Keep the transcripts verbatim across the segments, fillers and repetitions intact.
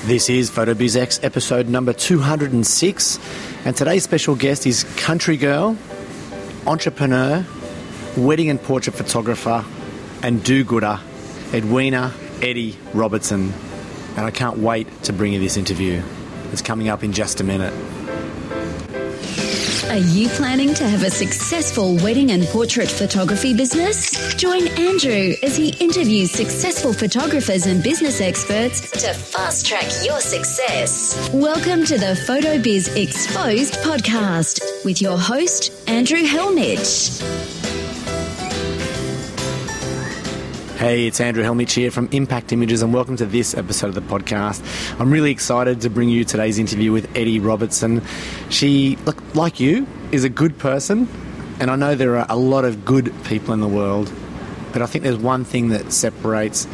This is PhotoBizX episode number two hundred six, and today's special guest is country girl, entrepreneur, wedding and portrait photographer, and do-gooder, Edwina Eddie Robertson. And I can't wait to bring you this interview. It's coming up in just a minute. Are you planning to have a successful wedding and portrait photography business? Join Andrew as he interviews successful photographers and business experts to fast-track your success. Welcome to the PhotoBiz Exposed podcast with your host, Andrew Helmich. Hey, it's Andrew Helmich here from Impact Images, and welcome to this episode of the podcast. I'm really excited to bring you today's interview with Eddie Robertson. She, like you, is a good person, and I know there are a lot of good people in the world, but I think there's one thing that separates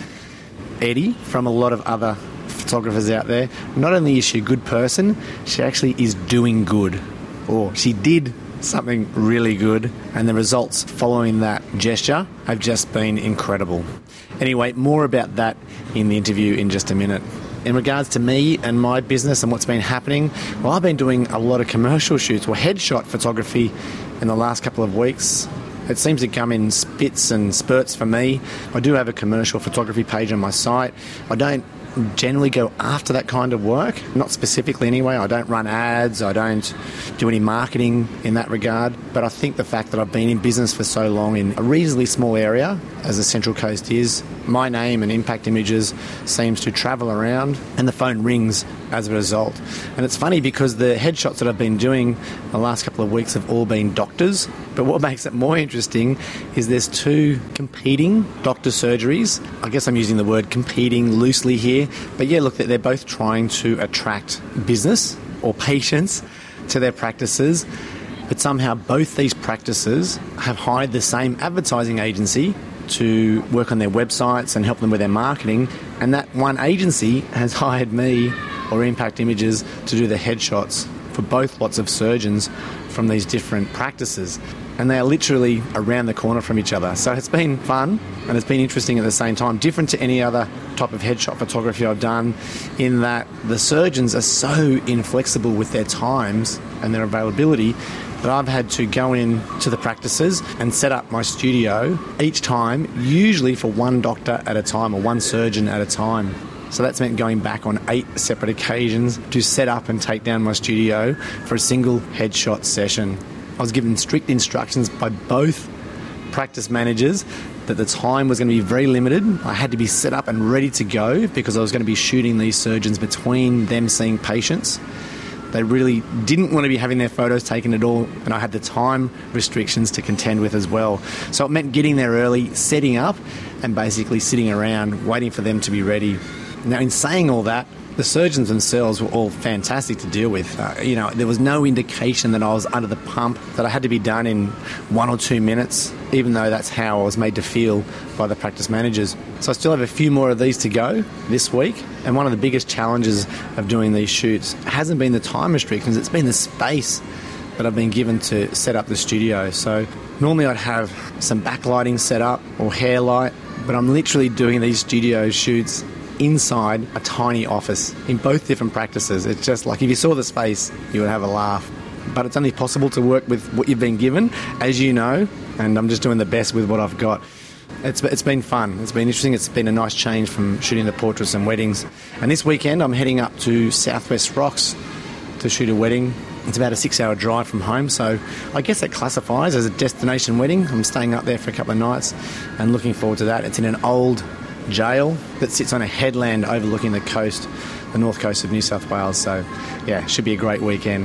Eddie from a lot of other photographers out there. Not only is she a good person, she actually is doing good, or she did something really good, and the results following that gesture have just been incredible. Anyway, more about that in the interview in just a minute. In regards to me and my business and what's been happening, well, I've been doing a lot of commercial shoots or headshot photography in the last couple of weeks. It seems to come in spits and spurts for me. I do have a commercial photography page on my site. I don't generally go after that kind of work, not specifically anyway. I don't run ads, I don't do any marketing in that regard, but I think the fact that I've been in business for so long in a reasonably small area, as the Central Coast is, my name and Impact Images seems to travel around and the phone rings as a result. And it's funny because the headshots that I've been doing the last couple of weeks have all been doctors, but what makes it more interesting is there's two competing doctor surgeries. I guess I'm using the word competing loosely here, but yeah, look, they're both trying to attract business or patients to their practices, but somehow both these practices have hired the same advertising agency to work on their websites and help them with their marketing, and that one agency has hired me or Impact Images to do the headshots for both lots of surgeons from these different practices, and they are literally around the corner from each other. So it's been fun and it's been interesting at the same time, different to any other type of headshot photography I've done, in that the surgeons are so inflexible with their times and their availability that I've had to go in to the practices and set up my studio each time, usually for one doctor at a time or one surgeon at a time. So that's meant going back on eight separate occasions to set up and take down my studio for a single headshot session. I was given strict instructions by both practice managers that the time was going to be very limited. I had to be set up and ready to go because I was going to be shooting these surgeons between them seeing patients. They really didn't want to be having their photos taken at all, and I had the time restrictions to contend with as well. So it meant getting there early, setting up, and basically sitting around waiting for them to be ready. Now, in saying all that, the surgeons themselves were all fantastic to deal with. Uh, you know, there was no indication that I was under the pump, that I had to be done in one or two minutes, even though that's how I was made to feel by the practice managers. So I still have a few more of these to go this week, and one of the biggest challenges of doing these shoots hasn't been the time restrictions, it's been the space that I've been given to set up the studio. So normally I'd have some backlighting set up or hair light, but I'm literally doing these studio shoots inside a tiny office in both different practices. It's just like, if you saw the space, you would have a laugh. But it's only possible to work with what you've been given, as you know, and I'm just doing the best with what I've got. It's, it's been fun. It's been interesting. It's been a nice change from shooting the portraits and weddings. And this weekend, I'm heading up to Southwest Rocks to shoot a wedding. It's about a six-hour drive from home, so I guess it classifies as a destination wedding. I'm staying up there for a couple of nights and looking forward to that. It's in an old jail that sits on a headland overlooking the coast, the north coast of New South Wales. So, yeah, should be a great weekend.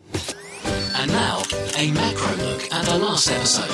And now, a macro look at our last episode.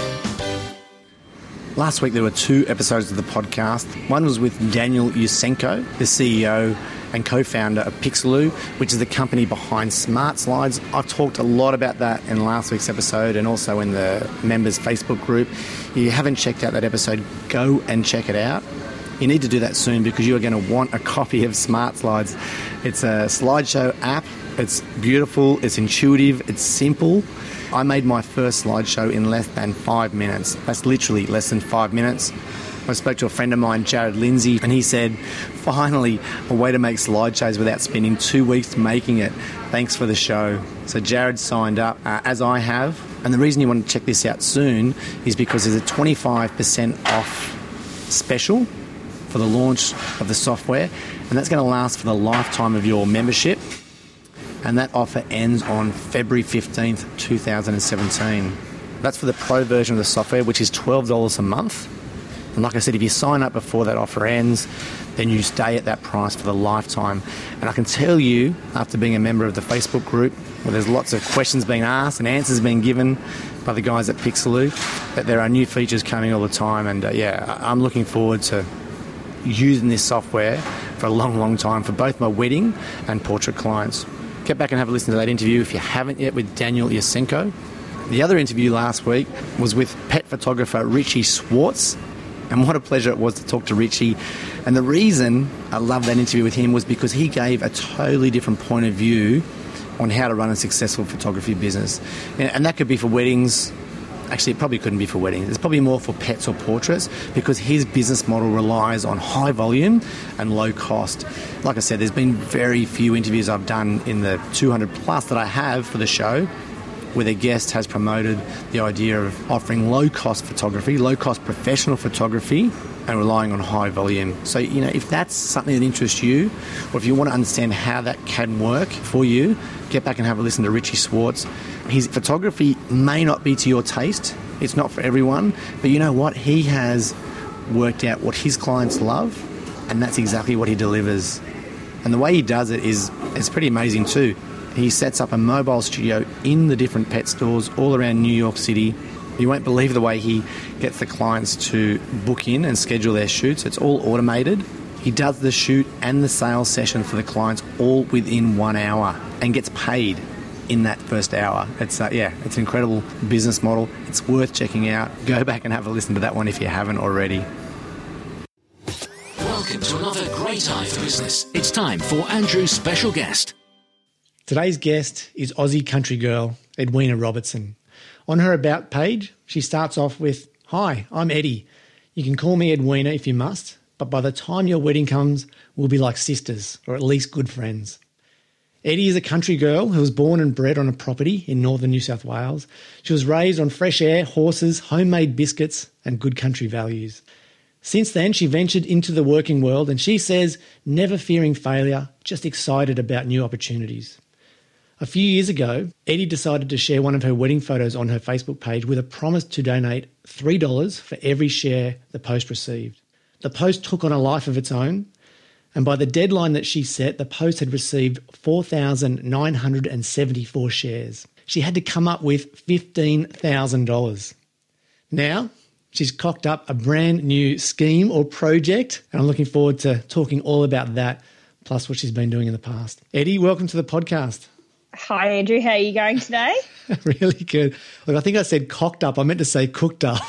Last week there were two episodes of the podcast. One was with Daniel Yusenko, the C E O and co-founder of Pixeloo, which is the company behind Smart Slides. I've talked a lot about that in last week's episode and also in the members Facebook group. If you haven't checked out that episode, go and check it out. You need to do that soon because you are going to want a copy of Smart Slides. It's a slideshow app. It's beautiful, it's intuitive, it's simple. I made my first slideshow in less than five minutes. That's literally less than five minutes. I spoke to a friend of mine, Jared Lindsay, and he said, finally, a way to make slideshows without spending two weeks making it. Thanks for the show. So Jared signed up, uh, as I have. And the reason you want to check this out soon is because there's a twenty-five percent off special for the launch of the software. And that's going to last for the lifetime of your membership. And that offer ends on February fifteenth, twenty seventeen. That's for the pro version of the software, which is twelve dollars a month. And like I said, if you sign up before that offer ends, then you stay at that price for the lifetime. And I can tell you, after being a member of the Facebook group, where there's lots of questions being asked and answers being given by the guys at Pixaloo, that there are new features coming all the time. And uh, yeah, I'm looking forward to using this software for a long, long time for both my wedding and portrait clients. Get back and have a listen to that interview if you haven't yet with Daniel Yasenko. The other interview last week was with pet photographer Richie Swartz. And what a pleasure it was to talk to Richie. And the reason I loved that interview with him was because he gave a totally different point of view on how to run a successful photography business. And that could be for weddings. Actually, it probably couldn't be for weddings. It's probably more for pets or portraits because his business model relies on high volume and low cost. Like I said, there's been very few interviews I've done in the two hundred plus that I have for the show where the guest has promoted the idea of offering low-cost photography, low-cost professional photography, and relying on high volume. So, you know, if that's something that interests you, or if you want to understand how that can work for you, get back and have a listen to Richie Swartz. His photography may not be to your taste. It's not for everyone. But you know what? He has worked out what his clients love, and that's exactly what he delivers. And the way he does it is it's pretty amazing too. He sets up a mobile studio in the different pet stores all around New York City. You won't believe the way he gets the clients to book in and schedule their shoots. It's all automated. He does the shoot and the sales session for the clients all within one hour and gets paid in that first hour. It's uh, yeah, it's an incredible business model. It's worth checking out. Go back and have a listen to that one if you haven't already. Welcome to another great eye for business. It's time for Andrew's special guest. Today's guest is Aussie country girl, Edwina Robertson. On her About page, she starts off with, "Hi, I'm Eddie. You can call me Edwina if you must, but by the time your wedding comes, we'll be like sisters, or at least good friends." Eddie is a country girl who was born and bred on a property in northern New South Wales. She was raised on fresh air, horses, homemade biscuits, and good country values. Since then, she ventured into the working world, and she says, never fearing failure, just excited about new opportunities. A few years ago, Eddie decided to share one of her wedding photos on her Facebook page with a promise to donate three dollars for every share the post received. The post took on a life of its own, and by the deadline that she set, the post had received four thousand nine hundred seventy-four shares. She had to come up with fifteen thousand dollars. Now, she's cocked up a brand new scheme or project, and I'm looking forward to talking all about that, plus what she's been doing in the past. Eddie, welcome to the podcast. Hi, Andrew. How are you going today? Really good. Look, I think I said cocked up. I meant to say cooked up.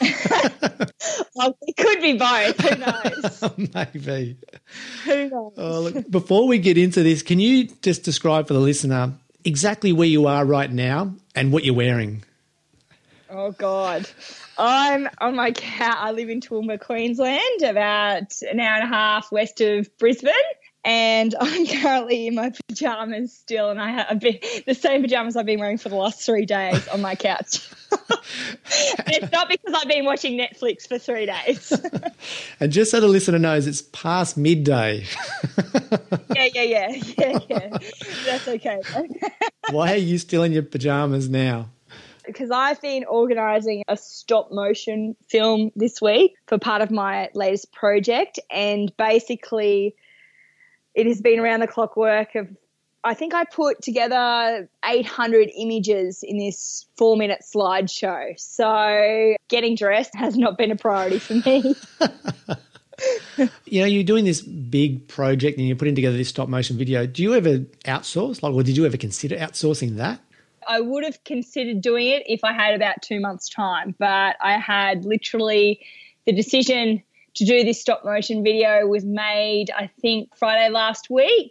Well, it could be both. Who knows? Maybe. Who knows? Oh, look, before we get into this, can you just describe for the listener exactly where you are right now and what you're wearing? Oh, God. I'm on my couch. I live in Toowoomba, Queensland, about an hour and a half west of Brisbane. And I'm currently in my pyjamas still, and I have been, the same pyjamas I've been wearing for the last three days on my couch. It's not because I've been watching Netflix for three days. And just so the listener knows, it's past midday. yeah, yeah, yeah, yeah, yeah. That's okay. Why are you still in your pyjamas now? Because I've been organising a stop motion film this week for part of my latest project, and basically it has been around the clock work of, I think I put together eight hundred images in this four minute slideshow. So getting dressed has not been a priority for me. You know, you're doing this big project and you're putting together this stop motion video. Do you ever outsource? Like, or did you ever consider outsourcing that? I would have considered doing it if I had about two months' time, but I had literally the decision to do this stop motion video was made, I think, Friday last week.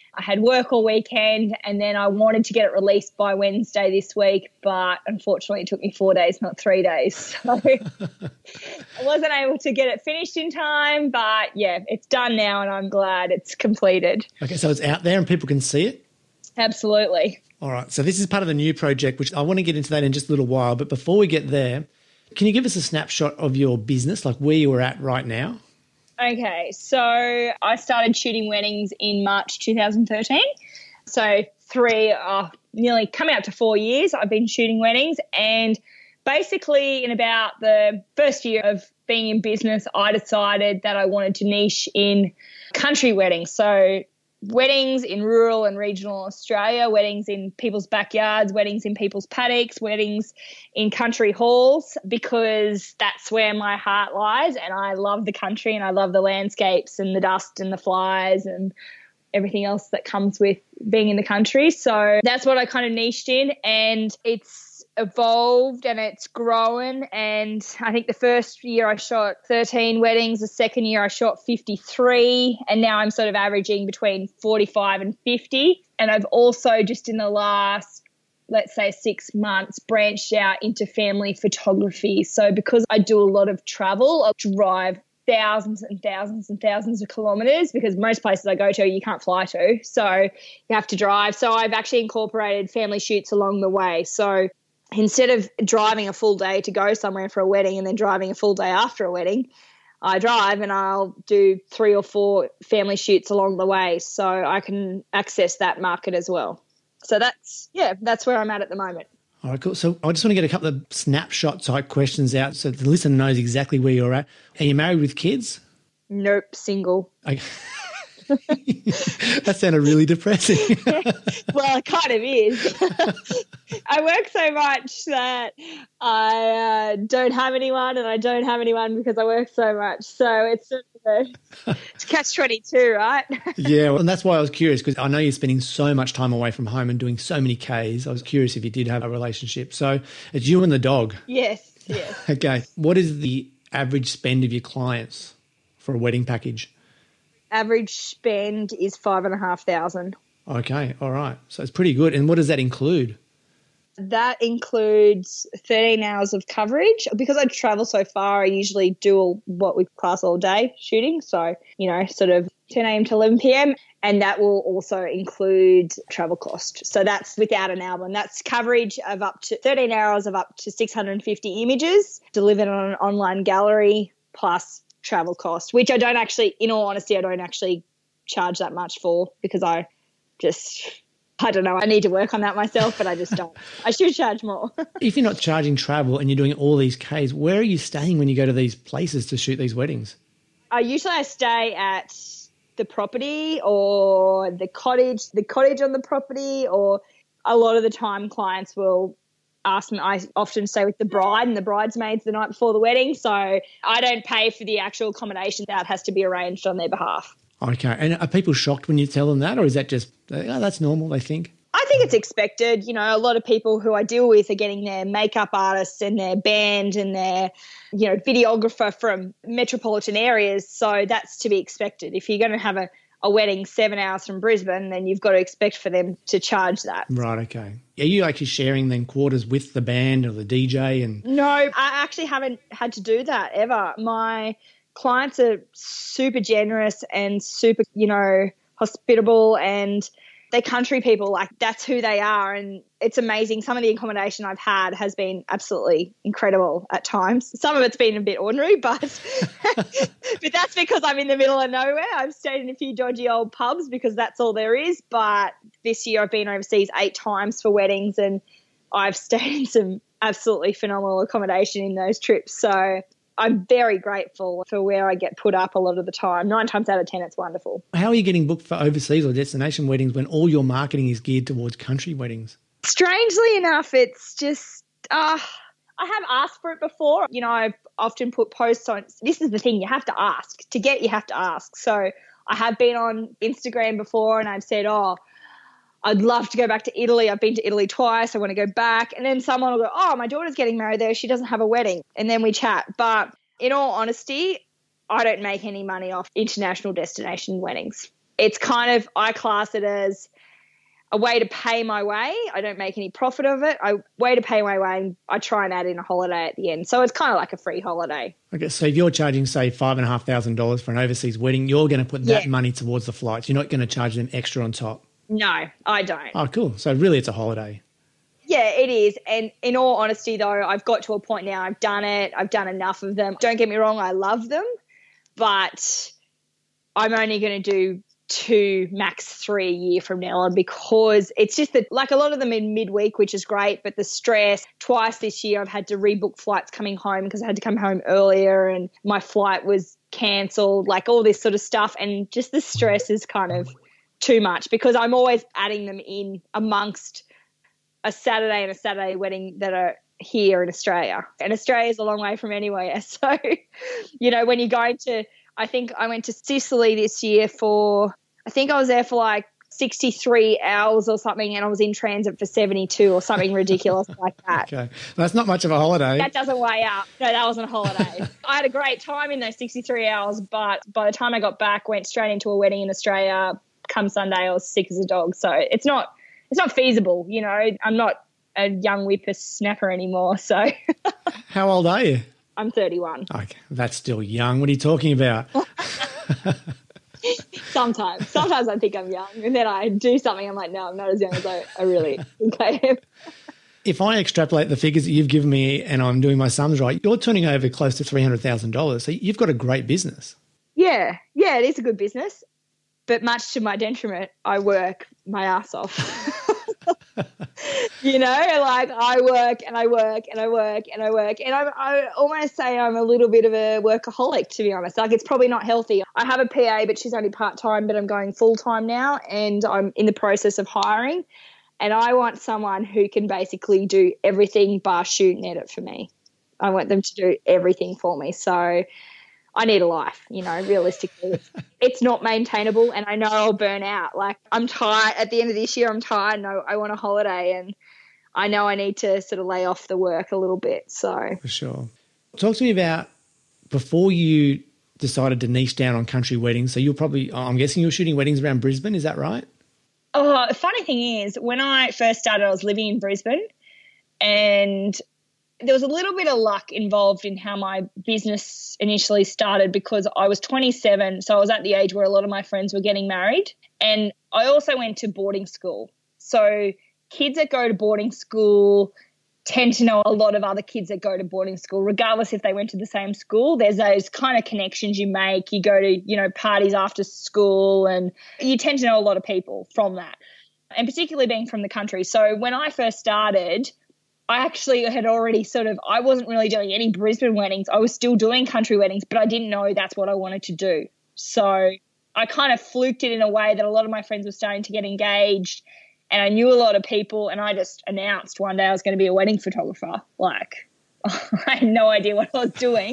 I had work all weekend, and then I wanted to get it released by Wednesday this week, but unfortunately it took me four days, not three days. So I wasn't able to get it finished in time, but yeah, it's done now and I'm glad it's completed. Okay, so it's out there and people can see it? Absolutely. All right, so this is part of the new project, which I want to get into that in just a little while. But before we get there, can you give us a snapshot of your business, like where you are at right now? Okay, so I started shooting weddings in March two thousand thirteen. So three, uh, nearly coming up to four years, I've been shooting weddings. And basically in about the first year of being in business, I decided that I wanted to niche in country weddings. So weddings in rural and regional Australia, weddings in people's backyards, weddings in people's paddocks, weddings in country halls, because that's where my heart lies, and I love the country and I love the landscapes and the dust and the flies and everything else that comes with being in the country. So that's what I kind of niched in, and it's evolved and it's grown. And I think the first year I shot thirteen weddings, the second year I shot fifty-three, and now I'm sort of averaging between forty-five and fifty. And I've also just in the last, let's say six months, branched out into family photography. So because I do a lot of travel, I'll drive thousands and thousands and thousands of kilometres, because most places I go to you can't fly to, so you have to drive. So I've actually incorporated family shoots along the way. So instead of driving a full day to go somewhere for a wedding and then driving a full day after a wedding, I drive and I'll do three or four family shoots along the way, so I can access that market as well. So that's, yeah, that's where I'm at at the moment. All right, cool. So I just want to get a couple of snapshot type questions out so the listener knows exactly where you're at. Are you married with kids? Nope, single. Okay. That sounded really depressing. Well, it kind of is. I work so much that I uh, don't have anyone, and I don't have anyone because I work so much. So it's sort of a, it's catch twenty-two, right? Yeah, well, and that's why I was curious, because I know you're spending so much time away from home and doing so many Ks. I was curious if you did have a relationship. So it's you and the dog. Yes, yes. Okay. What is the average spend of your clients for a wedding package? Average spend is five and a half thousand. Okay, all right. So it's pretty good. And what does that include? That includes thirteen hours of coverage. Because I travel so far, I usually do what we class all day shooting. So, you know, sort of ten a.m. to eleven p.m. And that will also include travel cost. So that's without an album. That's coverage of up to thirteen hours of up to six hundred fifty images delivered on an online gallery plus travel cost, which I don't actually, in all honesty, I don't actually charge that much for, because I just, I don't know, I need to work on that myself, but I just don't. I should charge more. If you're not charging travel and you're doing all these Ks, where are you staying when you go to these places to shoot these weddings? I usually I stay at the property or the cottage, the cottage on the property, or a lot of the time clients will ask me, I often stay with the bride and the bridesmaids the night before the wedding, so I don't pay for the actual accommodation. That has to be arranged on their behalf. Okay. And are people shocked when you tell them that, or is that just, oh, that's normal, they think? I think it's expected. You know, a lot of people who I deal with are getting their makeup artists and their band and their, you know, videographer from metropolitan areas, so that's to be expected. If you're going to have a a wedding seven hours from Brisbane, then you've got to expect for them to charge that. Right, okay. Are you actually sharing then quarters with the band or the D J? And No, I actually haven't had to do that ever. My clients are super generous and super, you know, hospitable, and they're country people. Like, that's who they are, and it's amazing. Some of the accommodation I've had has been absolutely incredible at times. Some of it's been a bit ordinary, but but that's because I'm in the middle of nowhere. I've stayed in a few dodgy old pubs because that's all there is. But this year I've been overseas eight times for weddings, and I've stayed in some absolutely phenomenal accommodation in those trips. So I'm very grateful for where I get put up a lot of the time. Nine times out of ten, it's wonderful. How are you getting booked for overseas or destination weddings when all your marketing is geared towards country weddings? Strangely enough, it's just, uh, I have asked for it before. You know, I've often put posts on, this is the thing, you have to ask. To get, you have to ask. So I have been on Instagram before and I've said, oh, I'd love to go back to Italy. I've been to Italy twice. I want to go back. And then someone will go, oh, my daughter's getting married there. She doesn't have a wedding. And then we chat. But in all honesty, I don't make any money off international destination weddings. it's kind of, I class it as a way to pay my way. I don't make any profit of it. I way to pay my way, and I try and add in a holiday at the end. So it's kind of like a free holiday. Okay, so if you're charging, say, five and a half thousand dollars for an overseas wedding, you're going to put that Yeah. money towards the flights. You're not going to charge them extra on top. No, I don't. Oh, cool. So really, it's a holiday. Yeah, it is. And in all honesty, though, I've got to a point now, I've done it. I've done enough of them. Don't get me wrong, I love them, but I'm only going to do two, max three a year from now on, because it's just that, like, a lot of them in midweek, which is great, but the stress. Twice this year I've had to rebook flights coming home because I had to come home earlier and my flight was cancelled, like all this sort of stuff. And just the stress is kind of too much, because I'm always adding them in amongst a Saturday and a Saturday wedding that are here in Australia. And Australia is a long way from anywhere. So, you know, when you're going to, I think I went to Sicily this year for, I think I was there for like sixty-three hours or something, and I was in transit for seventy-two or something ridiculous like that. Okay. That's not much of a holiday. That doesn't weigh up. No, that wasn't a holiday. I had a great time in those sixty-three hours, but by the time I got back, went straight into a wedding in Australia. Come Sunday, I was sick as a dog. So it's not, it's not feasible. You know, I'm not a young whippersnapper anymore. So How old are you? I'm thirty-one. Okay, that's still young. What are you talking about? Sometimes. Sometimes I think I'm young, and then I do something, I'm like, no, I'm not as young as I, I really think I am. If I extrapolate the figures that you've given me and I'm doing my sums right, you're turning over close to three hundred thousand dollars. So you've got a great business. Yeah. Yeah, it is a good business. But much to my detriment, I work my ass off. You know, like I work and I work and I work and I work. And I, I almost say I'm a little bit of a workaholic, to be honest. Like, it's probably not healthy. I have a P A, but she's only part-time, but I'm going full-time now, and I'm in the process of hiring. And I want someone who can basically do everything bar shoot and edit for me. I want them to do everything for me. So I need a life, you know, realistically. It's, it's not maintainable, and I know I'll burn out. Like, I'm tired. At the end of this year, I'm tired and I, I want a holiday, and I know I need to sort of lay off the work a little bit. So For sure. Talk to me about before you decided to niche down on country weddings. So you're probably, I'm guessing you're shooting weddings around Brisbane. Is that right? Oh, the funny thing is, when I first started, I was living in Brisbane, and there was a little bit of luck involved in how my business initially started, because I was twenty-seven, so I was at the age where a lot of my friends were getting married, and I also went to boarding school. So kids that go to boarding school tend to know a lot of other kids that go to boarding school, regardless if they went to the same school. There's those kind of connections you make. You go to, you know, parties after school, and you tend to know a lot of people from that, and particularly being from the country. So when I first started, I actually had already sort of, I wasn't really doing any Brisbane weddings. I was still doing country weddings, but I didn't know that's what I wanted to do. So I kind of fluked it in a way that a lot of my friends were starting to get engaged, and I knew a lot of people, and I just announced one day I was going to be a wedding photographer. Like, I had no idea what I was doing.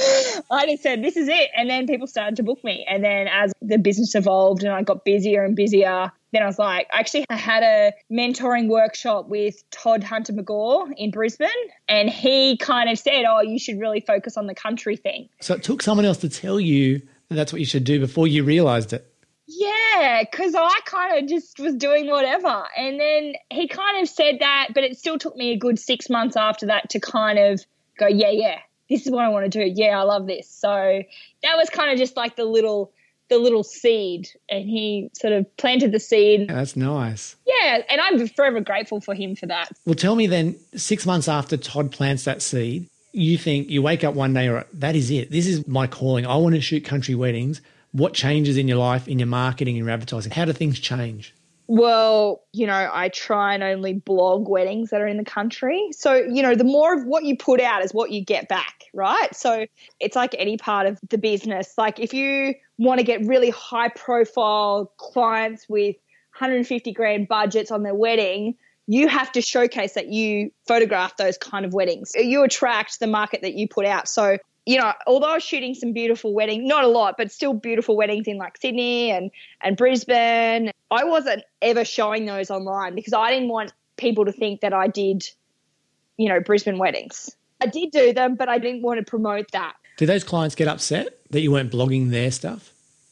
I just said, this is it. And then people started to book me. And then as the business evolved and I got busier and busier, then I was like, actually, I had a mentoring workshop with Todd Hunter McGaw in Brisbane, and he kind of said, oh, you should really focus on the country thing. So it took someone else to tell you that that's what you should do before you realised it. Yeah, because I kind of just was doing whatever. And then he kind of said that, but it still took me a good six months after that to kind of go, yeah, yeah, this is what I want to do. Yeah, I love this. So that was kind of just like the little the little seed, and he sort of planted the seed. Yeah, that's nice. Yeah, and I'm forever grateful for him for that. Well, tell me then, six months after Todd plants that seed, you think, you wake up one day, all right, that is it. This is my calling. I want to shoot country weddings. What changes in your life, in your marketing, in your advertising? How do things change? Well, you know, I try and only blog weddings that are in the country. So, you know, the more of what you put out is what you get back, right? So it's like any part of the business. Like, if you want to get really high profile clients with one hundred fifty grand budgets on their wedding, you have to showcase that you photograph those kind of weddings. You attract the market that you put out. So, you know, although I was shooting some beautiful weddings, not a lot, but still beautiful weddings in like Sydney and, and Brisbane, I wasn't ever showing those online because I didn't want people to think that I did, you know, Brisbane weddings. I did do them, but I didn't want to promote that. Did those clients get upset that you weren't blogging their stuff?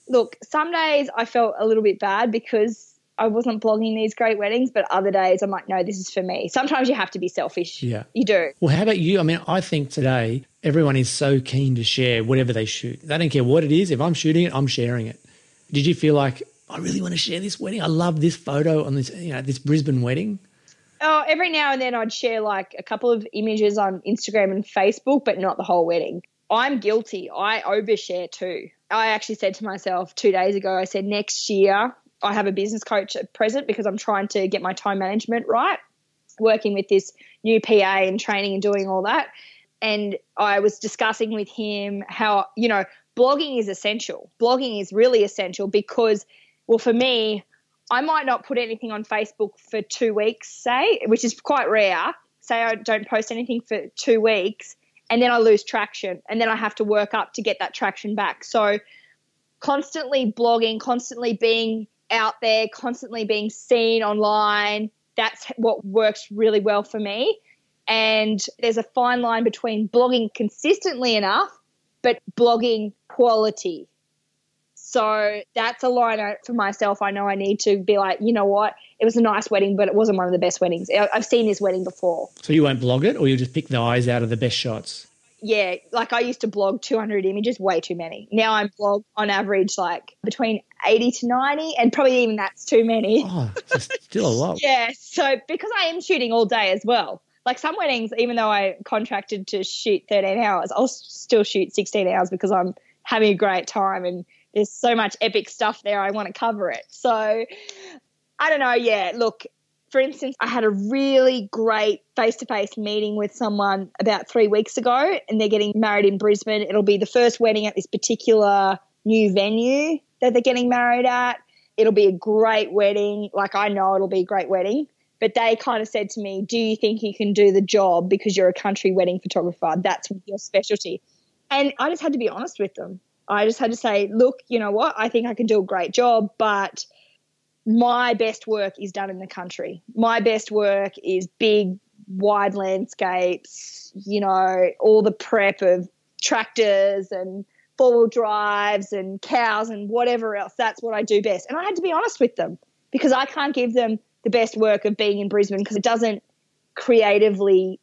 Look, some days I felt a little bit bad because I wasn't blogging these great weddings, but other days I'm like, no, this is for me. Sometimes you have to be selfish. Yeah. You do. Well, how about you? I mean, I think today everyone is so keen to share whatever they shoot. They don't care what it is. If I'm shooting it, I'm sharing it. Did you feel like, I really want to share this wedding? I love this photo on this, you know, this Brisbane wedding. Oh, every now and then I'd share like a couple of images on Instagram and Facebook, but not the whole wedding. I'm guilty. I overshare too. I actually said to myself two days ago, I said next year I have a business coach at present because I'm trying to get my time management right, working with this new P A and training and doing all that. And I was discussing with him how, you know, blogging is essential. Blogging is really essential because, well, for me, I might not put anything on Facebook for two weeks, say, which is quite rare. Say I don't post anything for two weeks and then I lose traction and then I have to work up to get that traction back. So constantly blogging, constantly being out there, constantly being seen online, that's what works really well for me. And there's a fine line between blogging consistently enough but blogging quality. So that's a line out for myself. I know I need to be like, you know what, it was a nice wedding, but it wasn't one of the best weddings. I've seen this wedding before. So you won't blog it, or you just pick the eyes out of the best shots? Yeah, like I used to blog two hundred images, way too many. Now I blog on average like between eighty to ninety, and probably even that's too many. Oh, that's still a lot. Yeah, so because I am shooting all day as well. Like some weddings, even though I contracted to shoot thirteen hours, I'll still shoot sixteen hours because I'm having a great time and there's so much epic stuff there. I want to cover it. So I don't know. Yeah, look, for instance, I had a really great face-to-face meeting with someone about three weeks ago and they're getting married in Brisbane. It'll be the first wedding at this particular new venue that they're getting married at. It'll be a great wedding. Like I know it'll be a great wedding. But they kind of said to me, do you think you can do the job because you're a country wedding photographer? That's your specialty. And I just had to be honest with them. I just had to say, look, you know what? I think I can do a great job, but my best work is done in the country. My best work is big, wide landscapes, you know, all the prep of tractors and four-wheel drives and cows and whatever else. That's what I do best. And I had to be honest with them because I can't give them the best work of being in Brisbane because it doesn't creatively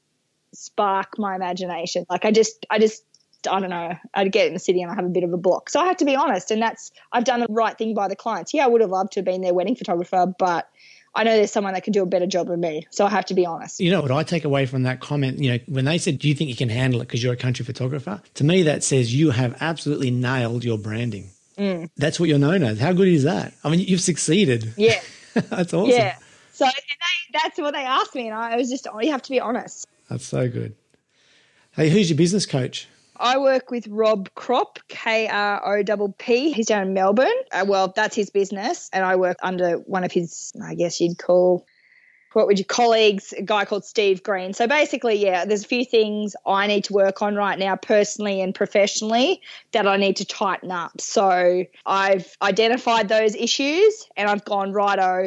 spark my imagination. Like I just, I just, I don't know, I'd get in the city and I have a bit of a block. So I have to be honest, and that's, I've done the right thing by the clients. Yeah, I would have loved to have been their wedding photographer, but I know there's someone that can do a better job than me. So I have to be honest. You know what I take away from that comment, you know, when they said, do you think you can handle it because you're a country photographer? To me, that says you have absolutely nailed your branding. Mm. That's what you're known as. How good is that? I mean, you've succeeded. Yeah. That's awesome. Yeah. So and they, that's what they asked me, and I was just, oh, you have to be honest. That's so good. Hey, who's your business coach? I work with Rob Kropp, K R O P P. He's down in Melbourne. Uh, well, that's his business, and I work under one of his, I guess you'd call, what would you, colleagues, a guy called Steve Green. So basically, yeah, there's a few things I need to work on right now personally and professionally that I need to tighten up. So I've identified those issues and I've gone, righto,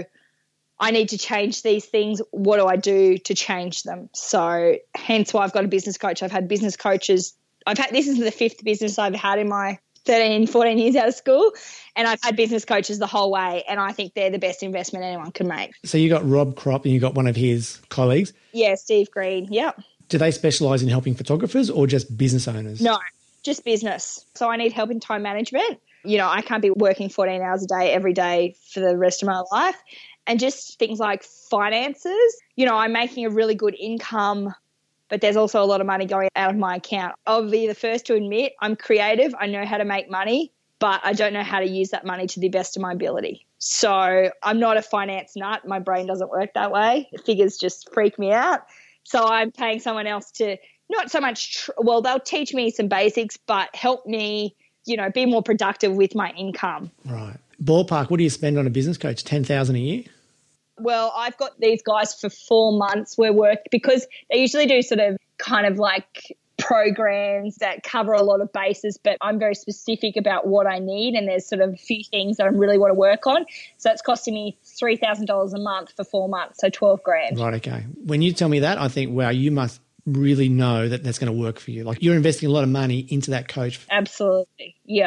I need to change these things. What do I do to change them? So hence why I've got a business coach. I've had business coaches. I've had, this is the fifth business I've had in my thirteen, fourteen years out of school, and I've had business coaches the whole way, and I think they're the best investment anyone can make. So you got Rob Kropp and you got one of his colleagues? Yeah, Steve Green, yep. Do they specialise in helping photographers or just business owners? No, just business. So I need help in time management. You know, I can't be working fourteen hours a day every day for the rest of my life. And just things like finances. You know, I'm making a really good income, but there's also a lot of money going out of my account. I'll be the first to admit I'm creative. I know how to make money, but I don't know how to use that money to the best of my ability. So I'm not a finance nut. My brain doesn't work that way. The figures just freak me out. So I'm paying someone else to not so much, tr- well, they'll teach me some basics, but help me, you know, be more productive with my income. Right. Ballpark, what do you spend on a business coach? ten thousand dollars a year? Well, I've got these guys for four months where work, because they usually do sort of kind of like programs that cover a lot of bases, but I'm very specific about what I need, and there's sort of a few things that I really want to work on. So it's costing me three thousand dollars a month for four months, so twelve grand. Right, okay. When you tell me that, I think, wow, you must really know that that's going to work for you. Like you're investing a lot of money into that coach. Absolutely, yeah.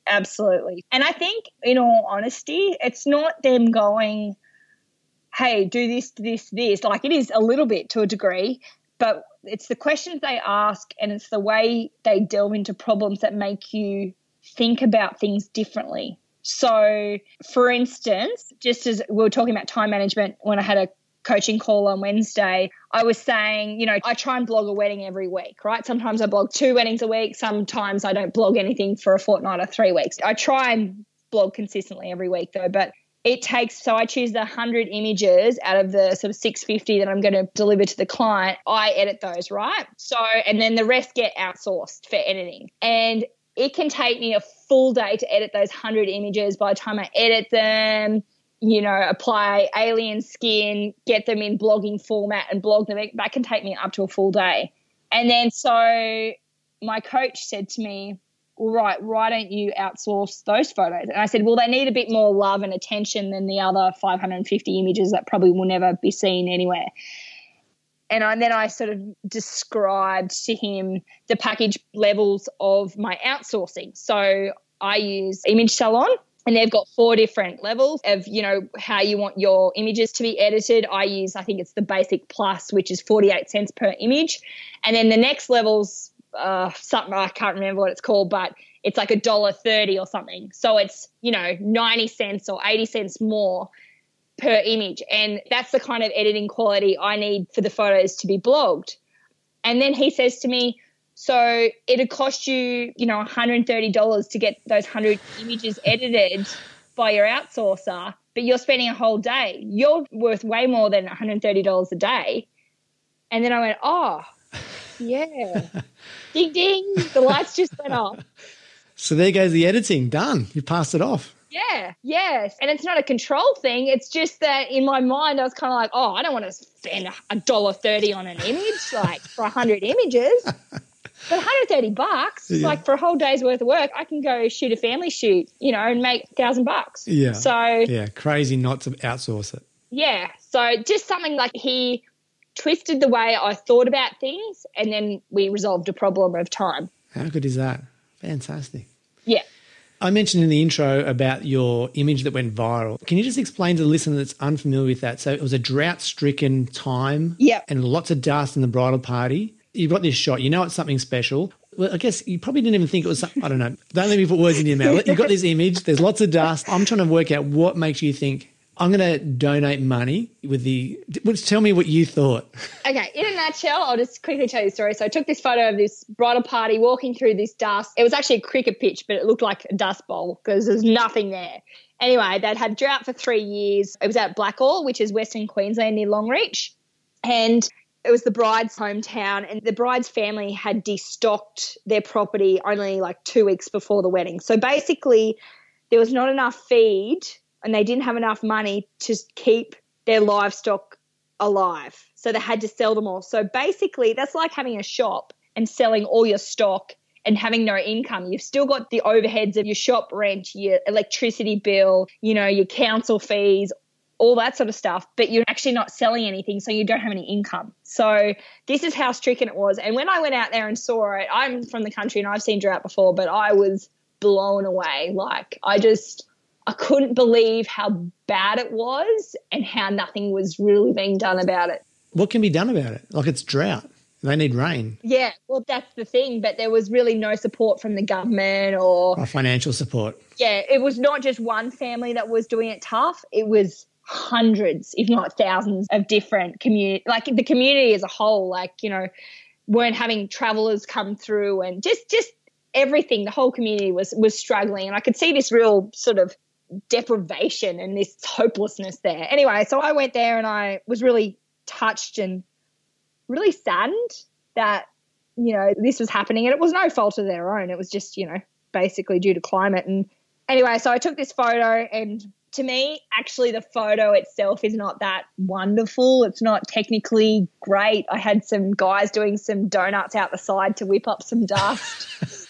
Absolutely. And I think, in all honesty, it's not them going, hey, do this, this, this. Like, it is a little bit to a degree, but it's the questions they ask and it's the way they delve into problems that make you think about things differently. So, for instance, just as we were talking about time management when I had a coaching call on Wednesday, I was saying, you know, I try and blog a wedding every week, right? Sometimes I blog two weddings a week. Sometimes I don't blog anything for a fortnight or three weeks. I try and blog consistently every week though, but it takes, so I choose the one hundred images out of the sort of six hundred fifty that I'm going to deliver to the client. I edit those, right? So, and then the rest get outsourced for editing. And it can take me a full day to edit those one hundred images. By the time I edit them, you know, apply alien skin, get them in blogging format and blog them, that can take me up to a full day. And then so my coach said to me, well, right, why don't you outsource those photos? And I said, well, they need a bit more love and attention than the other five hundred fifty images that probably will never be seen anywhere. And, I, and then I sort of described to him the package levels of my outsourcing. So I use Image Salon. And they've got four different levels of, you know, how you want your images to be edited. I use, I think it's the Basic Plus, which is forty-eight cents per image. And then the next level's uh, something, I can't remember what it's called, but it's like a dollar thirty or something. So it's, you know, ninety cents or eighty cents more per image. And that's the kind of editing quality I need for the photos to be blogged. And then he says to me, so it'd cost you, you know, one hundred thirty dollars to get those one hundred images edited by your outsourcer, but you're spending a whole day. You're worth way more than one hundred thirty dollars a day. And then I went, oh, yeah. Ding, ding. The lights just went off. So there goes the editing. Done. You passed it off. Yeah, yes. And it's not a control thing. It's just that in my mind I was kind of like, oh, I don't want to spend a dollar thirty on an image, like for one hundred images. But one hundred thirty bucks, yeah. Like for a whole day's worth of work, I can go shoot a family shoot, you know, and make a thousand bucks. Yeah. So yeah, crazy not to outsource it. Yeah. So just something like he twisted the way I thought about things, and then we resolved a problem of time. How good is that? Fantastic. Yeah. I mentioned in the intro about your image that went viral. Can you just explain to the listener that's unfamiliar with that? So it was a drought-stricken time, yep, and lots of dust in the bridal party. You've got this shot. You know it's something special. Well, I guess you probably didn't even think it was – I don't know. Don't let me put words in your mouth. You've got this image. There's lots of dust. I'm trying to work out what makes you think I'm going to donate money with the – tell me what you thought. Okay. In a nutshell, I'll just quickly tell you the story. So I took this photo of this bridal party walking through this dust. It was actually a cricket pitch, but it looked like a dust bowl because there's nothing there. Anyway, they'd had drought for three years. It was at Blackall, which is Western Queensland near Longreach. And – it was the bride's hometown, and the bride's family had destocked their property only like two weeks before the wedding. So basically there was not enough feed and they didn't have enough money to keep their livestock alive. So they had to sell them all. So basically that's like having a shop and selling all your stock and having no income. You've still got the overheads of your shop rent, your electricity bill, you know, your council fees, all that sort of stuff, but you're actually not selling anything, so you don't have any income. So this is how stricken it was. And when I went out there and saw it, I'm from the country and I've seen drought before, but I was blown away. Like I just, I couldn't believe how bad it was and how nothing was really being done about it. What can be done about it? Like it's drought. They need rain. Yeah, well, that's the thing, but there was really no support from the government or... or financial support. Yeah, it was not just one family that was doing it tough. It was hundreds, if not thousands, of different community, like the community as a whole, like, you know, weren't having travellers come through and just just everything. The whole community was was struggling, and I could see this real sort of deprivation and this hopelessness there. Anyway, so I went there and I was really touched and really saddened that, you know, this was happening, and it was no fault of their own. It was just, you know, basically due to climate. And anyway, so I took this photo, and to me, actually, the photo itself is not that wonderful. It's not technically great. I had some guys doing some donuts out the side to whip up some dust.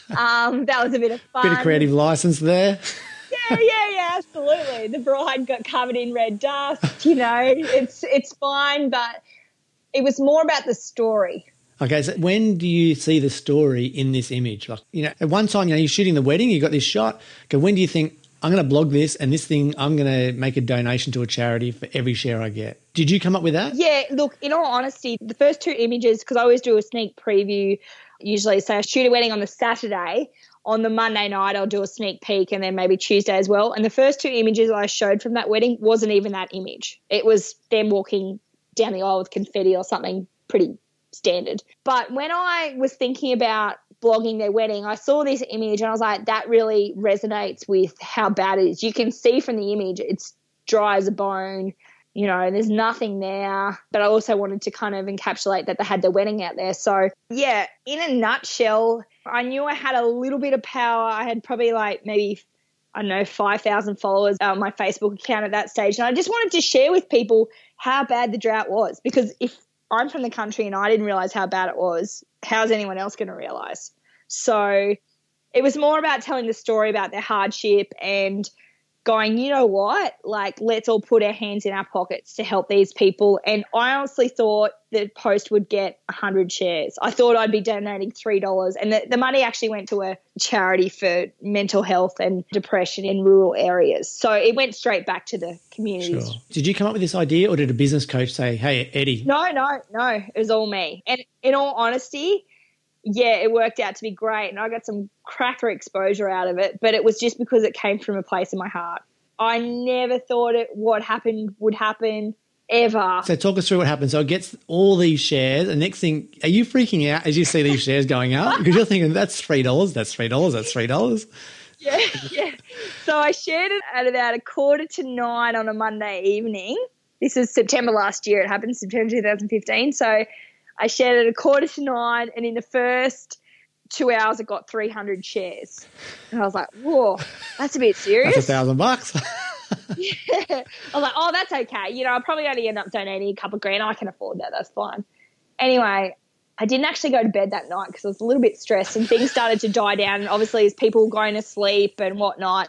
um, that was a bit of fun. Bit of creative license there. Yeah, yeah, yeah, absolutely. The bride got covered in red dust. You know, it's it's fine, but it was more about the story. Okay, so when do you see the story in this image? Like, you know, at one time, you know, you're shooting the wedding, you got this shot. Okay, when do you think, I'm going to blog this and this thing, I'm going to make a donation to a charity for every share I get? Did you come up with that? Yeah, look, in all honesty, the first two images, because I always do a sneak preview, usually say I shoot a wedding on the Saturday, on the Monday night I'll do a sneak peek and then maybe Tuesday as well. And the first two images I showed from that wedding wasn't even that image. It was them walking down the aisle with confetti or something pretty standard. But when I was thinking about blogging their wedding, I saw this image and I was like, that really resonates with how bad it is. You can see from the image it's dry as a bone, you know, there's nothing there. But I also wanted to kind of encapsulate that they had their wedding out there. So, yeah, in a nutshell, I knew I had a little bit of power. I had probably like maybe, I don't know, five thousand followers on my Facebook account at that stage. And I just wanted to share with people how bad the drought was, because if I'm from the country and I didn't realise how bad it was, how's anyone else going to realise? So it was more about telling the story about their hardship and going, you know what, like, let's all put our hands in our pockets to help these people. And I honestly thought the post would get one hundred shares. I thought I'd be donating three dollars, and the, the money actually went to a charity for mental health and depression in rural areas. So it went straight back to the communities. Sure. Did you come up with this idea, or did a business coach say, hey, Eddie? No, no, no, it was all me. And in all honesty, yeah, it worked out to be great and I got some cracker exposure out of it, but it was just because it came from a place in my heart. I never thought it what happened would happen ever. So talk us through what happened. So it gets all these shares, and next thing, are you freaking out as you see these shares going up? Because you're thinking, that's three dollars, that's three dollars, that's three dollars. Yeah, yeah. So I shared it at about a quarter to nine on a Monday evening. This is September last year. It happened September two thousand fifteen. So I shared it at a quarter to nine, and in the first two hours it got three hundred shares. And I was like, whoa, that's a bit serious. That's a thousand bucks. Yeah. I was like, oh, that's okay. You know, I'll probably only end up donating a couple of grand. I can afford that. That's fine. Anyway, I didn't actually go to bed that night because I was a little bit stressed and things started to die down. And obviously as people were going to sleep and whatnot.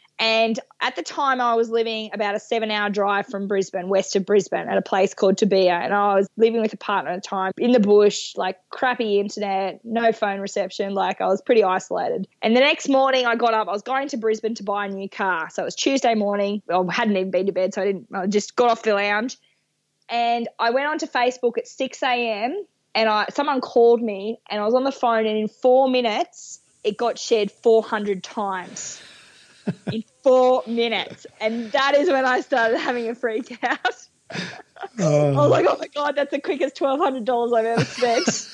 And at the time I was living about a seven-hour drive from Brisbane, west of Brisbane, at a place called Tabia. And I was living with a partner at the time in the bush, like crappy internet, no phone reception. Like I was pretty isolated. And the next morning I got up. I was going to Brisbane to buy a new car. So it was Tuesday morning. I hadn't even been to bed, so I didn't. I just got off the lounge. And I went onto Facebook at six a.m. and I someone called me and I was on the phone, and in four minutes it got shared four hundred times. In four minutes. And that is when I started having a freak out. Oh. I was like, oh, my God, that's the quickest twelve hundred dollars I've ever spent.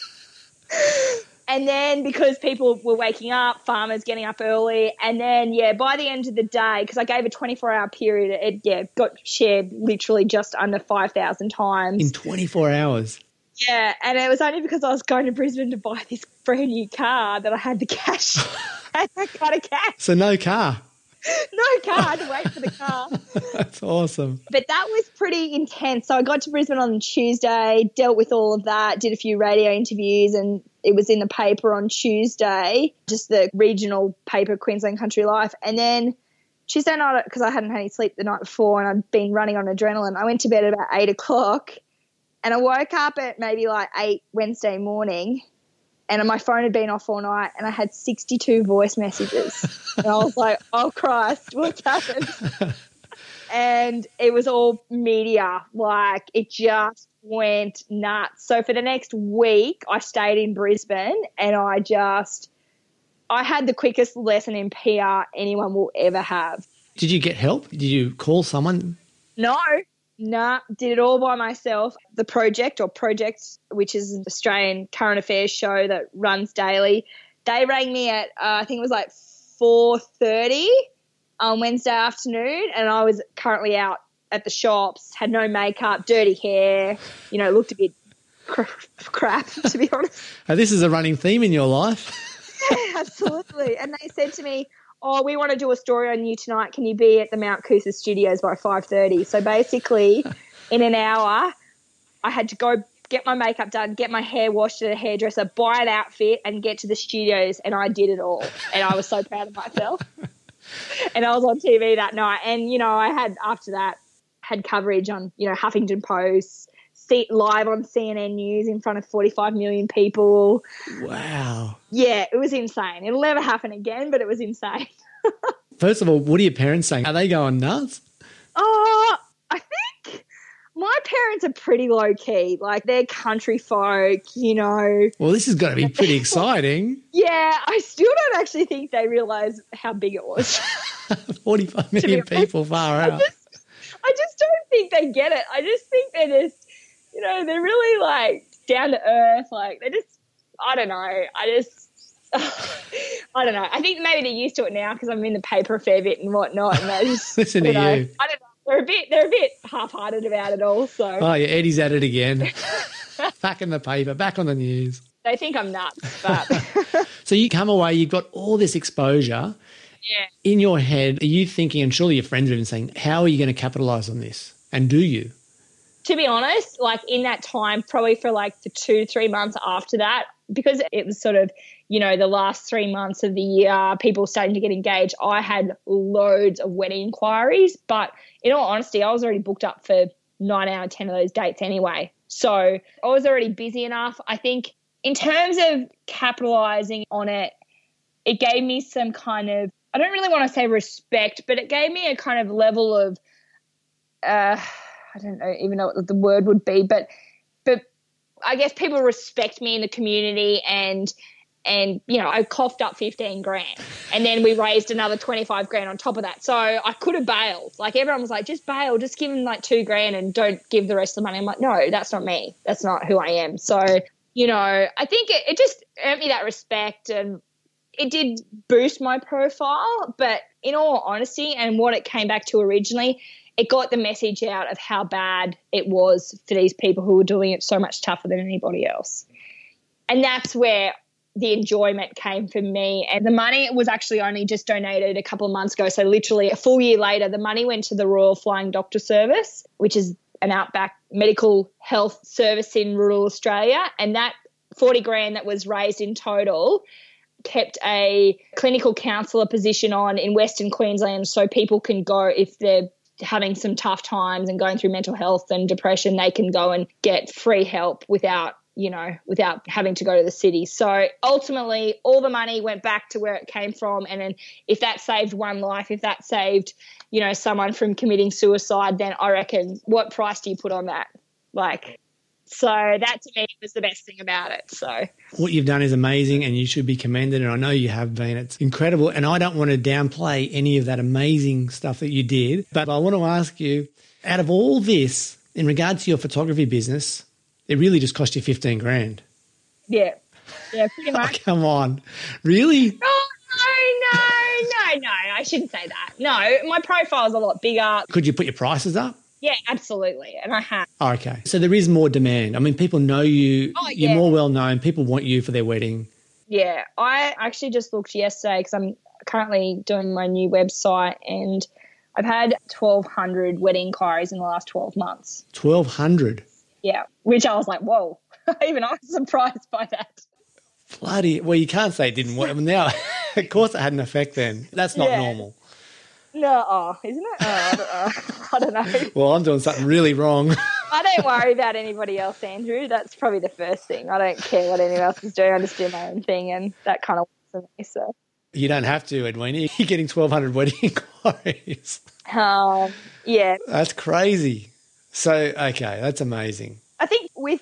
And then because people were waking up, farmers getting up early, and then, yeah, by the end of the day, because I gave a twenty-four hour period, it, yeah, got shared literally just under five thousand times. In twenty-four hours? Yeah, and it was only because I was going to Brisbane to buy this brand new car that I had the cash. I got a cash. So no car? No car. I had to wait for the car. That's awesome. But that was pretty intense. So I got to Brisbane on Tuesday, dealt with all of that, did a few radio interviews, and it was in the paper on Tuesday, just the regional paper, Queensland Country Life. And then Tuesday night, because I hadn't had any sleep the night before and I'd been running on adrenaline, I went to bed at about eight o'clock and I woke up at maybe like eight Wednesday morning, and my phone had been off all night and I had sixty-two voice messages. And I was like, oh, Christ, what's happened? And it was all media. Like, it just went nuts. So for the next week, I stayed in Brisbane and I just – I had the quickest lesson in P R anyone will ever have. Did you get help? Did you call someone? No. Nah, did it all by myself. The Project or Projects, which is an Australian current affairs show that runs daily, they rang me at, uh, I think it was like four thirty on Wednesday afternoon, and I was currently out at the shops, had no makeup, dirty hair, you know, looked a bit cr- crap, to be honest. Oh, this is a running theme in your life. Yeah, absolutely. And they said to me, oh, we want to do a story on you tonight. Can you be at the Mount Coosa studios by five thirty? So basically in an hour I had to go get my makeup done, get my hair washed at a hairdresser, buy an outfit and get to the studios, and I did it all. And I was so proud of myself. And I was on T V that night. And, you know, I had after that had coverage on, you know, Huffington Post, see live on C N N News in front of forty-five million people. Wow. Yeah, it was insane. It'll never happen again, but it was insane. First of all, what are your parents saying? Are they going nuts? Oh, I think my parents are pretty low key. Like, they're country folk, you know. Well, this has got to be pretty exciting. Yeah, I still don't actually think they realise how big it was. forty-five million people, far out. I just, I just don't think they get it. I just think they're just, you know, they're really, like, down to earth. Like, they just, I don't know. I just, I don't know. I think maybe they're used to it now because I'm in the paper a fair bit and whatnot. And they just, listen to you know, you. I don't know. They're a bit, they're a bit half-hearted about it all. So. Oh, yeah, Eddie's at it again. Back in the paper, back on the news. They think I'm nuts, but. So you come away, you've got all this exposure. Yeah. In your head, are you thinking, and surely your friends are even saying, how are you going to capitalise on this? And do you? To be honest, like in that time, probably for like the two, three months after that, because it was sort of, you know, the last three months of the year, people starting to get engaged, I had loads of wedding inquiries. But in all honesty, I was already booked up for nine out of ten of those dates anyway. So I was already busy enough. I think in terms of capitalising on it, it gave me some kind of, I don't really want to say respect, but it gave me a kind of level of, uh, I don't know, even know what the word would be, but but I guess people respect me in the community, and and you know I coughed up fifteen grand, and then we raised another twenty-five grand on top of that. So I could have bailed. Like, everyone was like, just bail, just give them like two grand and don't give the rest of the money. I'm like, no, that's not me. That's not who I am. So, you know, I think it, it just earned me that respect, and it did boost my profile. But in all honesty, and what it came back to originally, it got the message out of how bad it was for these people who were doing it so much tougher than anybody else. And that's where the enjoyment came for me. And the money was actually only just donated a couple of months ago. So literally a full year later, the money went to the Royal Flying Doctor Service, which is an outback medical health service in rural Australia. And that forty grand that was raised in total kept a clinical counsellor position on in Western Queensland, so people can go if they're having some tough times and going through mental health and depression, they can go and get free help without, you know, without having to go to the city. So ultimately all the money went back to where it came from. And then if that saved one life, if that saved, you know, someone from committing suicide, then I reckon what price do you put on that? Like, so that to me was the best thing about it. So what you've done is amazing, and you should be commended, and I know you have been. It's incredible, and I don't want to downplay any of that amazing stuff that you did, but I want to ask you, out of all this, in regard to your photography business, it really just cost you fifteen grand. Yeah, yeah, pretty much. Oh, come on. Really? Oh, no, no, no, no, I shouldn't say that. No, my profile's a lot bigger. Could you put your prices up? Yeah, absolutely, and I have. Oh, okay. So there is more demand. I mean, people know you. Oh, yeah. You're more well known. People want you for their wedding. Yeah, I actually just looked yesterday because I'm currently doing my new website, and I've had twelve hundred wedding inquiries in the last twelve months. twelve hundred? Yeah, which I was like, whoa. Even I was surprised by that. Bloody, well, you can't say it didn't work. Now, of course it had an effect then. That's not Yeah. normal. No, oh, isn't it? Oh, I, don't, uh, I don't know. Well, I'm doing something really wrong. I don't worry about anybody else, Andrew. That's probably the first thing. I don't care what anyone else is doing. I just do my own thing, and that kind of works for me. So You don't have to, Edwina. You're getting twelve hundred wedding inquiries. Um, yeah. That's crazy. So, okay, that's amazing. I think with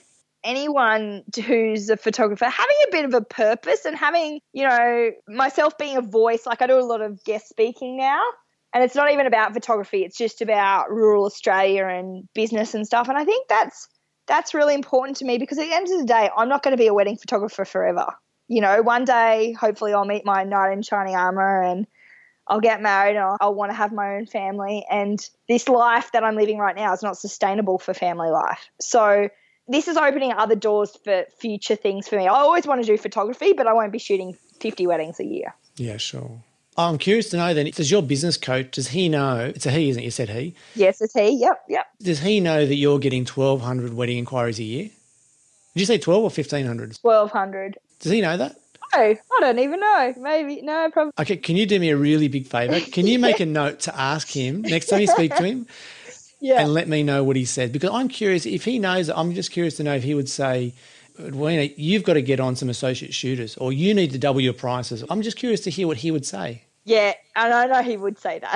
anyone who's a photographer, having a bit of a purpose and having, you know, myself being a voice, like I do a lot of guest speaking now, and it's not even about photography. It's just about rural Australia and business and stuff. And I think that's that's really important to me because at the end of the day, I'm not going to be a wedding photographer forever. You know, one day, hopefully I'll meet my knight in shining armour and I'll get married and I'll, I'll want to have my own family. And this life that I'm living right now is not sustainable for family life. So this is opening other doors for future things for me. I always want to do photography, but I won't be shooting fifty weddings a year. Yeah, sure. I'm curious to know then, does your business coach, does he know, it's a he, isn't it? You said he. Yes, it's he. Yep, yep. Does he know that you're getting twelve hundred wedding inquiries a year? Did you say twelve or fifteen hundred? twelve hundred. Does he know that? No, I don't even know. Maybe, no, probably. Okay, can you do me a really big favour? Can you make a note to ask him next time you speak to him? Yeah. and let me know what he said, because I'm curious if he knows. I'm just curious to know if he would say, Edwina, you've got to get on some associate shooters, or you need to double your prices. I'm just curious to hear what he would say. Yeah, and I know he would say that.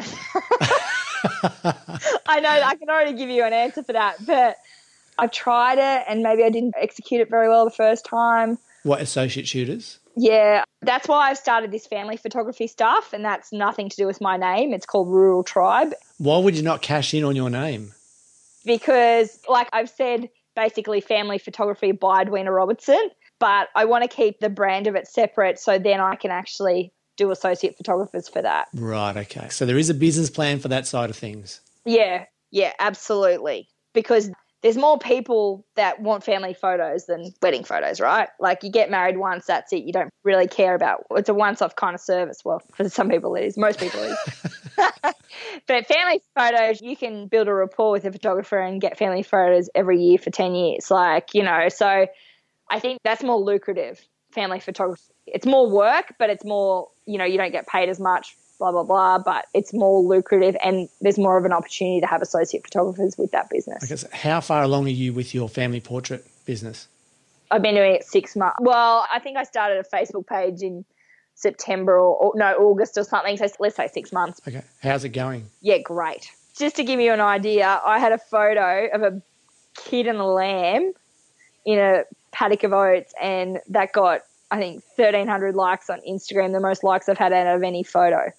I know I can already give you an answer for that, but I've tried it and maybe I didn't execute it very well the first time. What, associate shooters? Yeah, that's why I've started this family photography stuff, and that's nothing to do with my name. It's called Rural Tribe. Why would you not cash in on your name? Because, like I've said, basically family photography by Edwina Robertson, but I want to keep the brand of it separate so then I can actually do associate photographers for that. Right, okay. So there is a business plan for that side of things. Yeah, yeah, absolutely. Because there's more people that want family photos than wedding photos, right? Like you get married once, that's it. You don't really care about – it's a once-off kind of service. Well, for some people it is. Most people it is. But family photos, you can build a rapport with a photographer and get family photos every year for ten years. Like, you know, so I think that's more lucrative, family photography. It's more work, but it's more, you know, you don't get paid as much, blah, blah, blah, but it's more lucrative and there's more of an opportunity to have associate photographers with that business. Okay, so how far along are you with your family portrait business? I've been doing it six months. Well, I think I started a Facebook page in September or, or no, August or something, so let's say six months. Okay, how's it going? Yeah, great. Just to give you an idea, I had a photo of a kid and a lamb in a paddock of oats and that got, I think, thirteen hundred likes on Instagram, the most likes I've had out of any photo.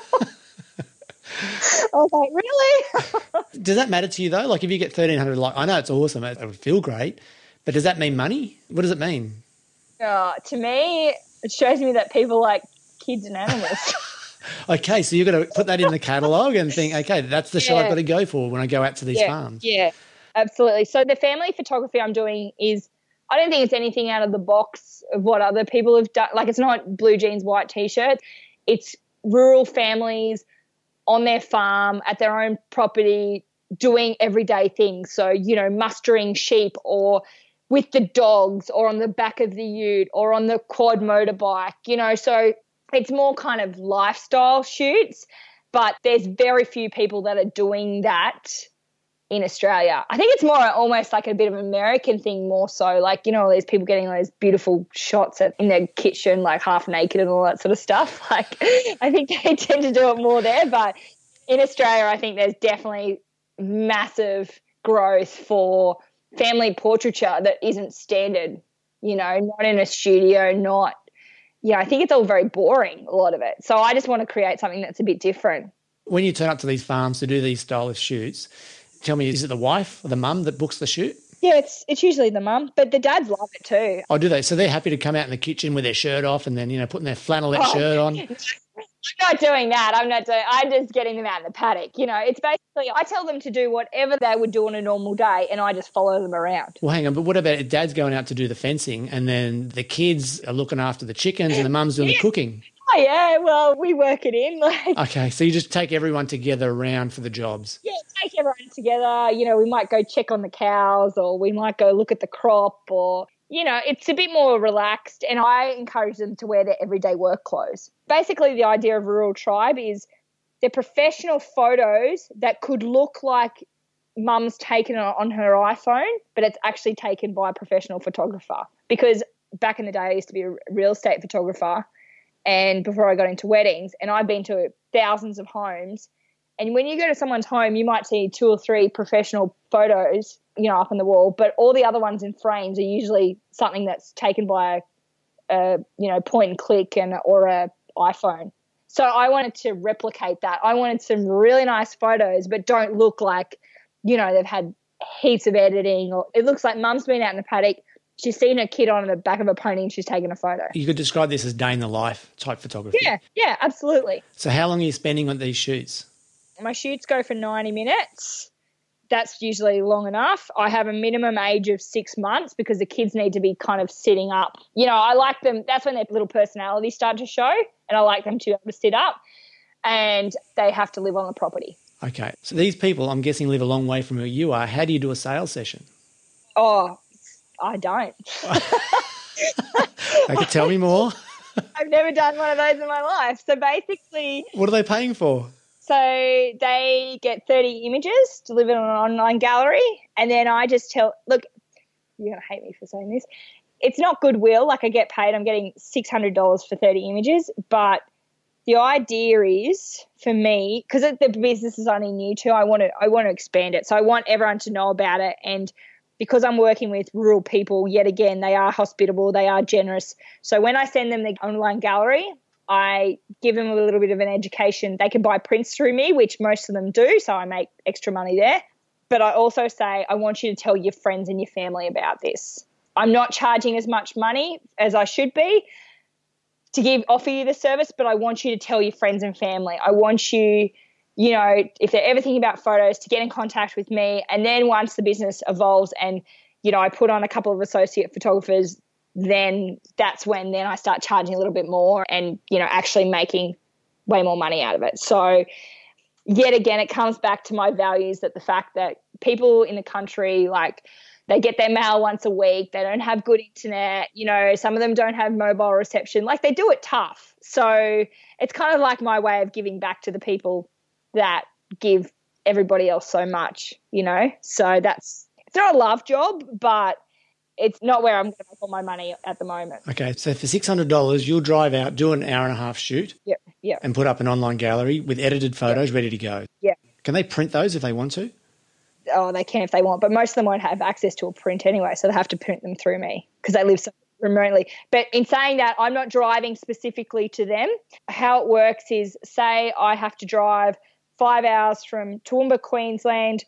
I was like, really? Does that matter to you, though? Like if you get thirteen hundred likes, I know it's awesome. It would feel great. But does that mean money? What does it mean? Uh, to me, it shows me that people like kids and animals. Okay, so you've got to put that in the catalogue and think, okay, that's the shot Yeah. I've got to go for when I go out to these yeah, farms. Yeah, absolutely. So the family photography I'm doing is, I don't think it's anything out of the box of what other people have done. Like it's not blue jeans, white T-shirts. It's rural families on their farm at their own property doing everyday things. So, you know, mustering sheep or with the dogs or on the back of the ute or on the quad motorbike, you know. So it's more kind of lifestyle shoots, but there's very few people that are doing that in Australia. I think it's more almost like a bit of an American thing more so, like, you know, all these people getting those beautiful shots at, in their kitchen, like half naked and all that sort of stuff. Like I think they tend to do it more there, but in Australia I think there's definitely massive growth for family portraiture that isn't standard, you know, not in a studio, not, yeah, I think it's all very boring, a lot of it. So I just want to create something that's a bit different. When you turn up to these farms to do these stylish shoots, tell me, is it the wife or the mum that books the shoot? Yeah, it's it's usually the mum, but the dads love it too. Oh, do they? So they're happy to come out in the kitchen with their shirt off and then, you know, putting their flannelette Oh. shirt on. I'm not doing that. I'm not doing. I'm just getting them out in the paddock. You know, it's basically I tell them to do whatever they would do on a normal day, and I just follow them around. Well, hang on, but what about if Dad's going out to do the fencing and then the kids are looking after the chickens and the mum's doing the cooking? Oh yeah, well we work it in. Like Okay, so you just take everyone together around for the jobs. yeah, take everyone together. You know, we might go check on the cows, or we might go look at the crop, or you know, it's a bit more relaxed. And I encourage them to wear their everyday work clothes. Basically, the idea of Rural Tribe is they're professional photos that could look like mum's taken it on her iPhone, but it's actually taken by a professional photographer. Because back in the day, I used to be a real estate photographer, and before I got into weddings, and I've been to thousands of homes. And when you go to someone's home, you might see two or three professional photos, you know, up on the wall, but all the other ones in frames are usually something that's taken by a, a you know, point and click and or a iPhone. So I wanted to replicate that. I wanted some really nice photos, but don't look like, you know, they've had heaps of editing, or it looks like mum's been out in the paddock. She's seen her kid on the back of a pony and she's taken a photo. You could describe this as day in the life type photography. Yeah, yeah, absolutely. So how long are you spending on these shoots? My shoots go for ninety minutes. That's usually long enough. I have a minimum age of six months because the kids need to be kind of sitting up. You know, I like them. That's when their little personalities start to show, and I like them to be able to sit up, and they have to live on the property. Okay. So these people, I'm guessing, live a long way from where you are. How do you do a sales session? Oh, I don't. Okay, tell me more. I've never done one of those in my life. So basically, What are they paying for? So they get thirty images delivered on an online gallery, and then I just tell, look, you're going to hate me for saying this. It's not goodwill. Like, I get paid. I'm getting six hundred dollars for thirty images, but the idea is for me, because the business is only new to, I want to I want to expand it. So I want everyone to know about it. And because I'm working with rural people, yet again, they are hospitable, they are generous. So when I send them the online gallery, I give them a little bit of an education. They can buy prints through me, which most of them do, so I make extra money there. But I also say, I want you to tell your friends and your family about this. I'm not charging as much money as I should be to give offer you the service, but I want you to tell your friends and family. I want you, you know, if they're ever thinking about photos, to get in contact with me. And then once the business evolves and, you know, I put on a couple of associate photographers, then that's when then I start charging a little bit more and, you know, actually making way more money out of it. So yet again, it comes back to my values, that the fact that people in the country, like, they get their mail once a week. They don't have good internet. You know, some of them don't have mobile reception. Like, they do it tough. So it's kind of like my way of giving back to the people that give everybody else so much, you know. So that's, it's not a love job, but it's not where I'm going to make all my money at the moment. Okay, so for six hundred dollars, you'll drive out, do an hour and a half shoot, Yep, yep. and put up an online gallery with edited photos ready to go. Yeah. Can they print those if they want to? Oh, they can if they want, but most of them won't have access to a print anyway, so they have to print them through me because they live so remotely. But in saying that, I'm not driving specifically to them. How it works is, say I have to drive five hours from Toowoomba, Queensland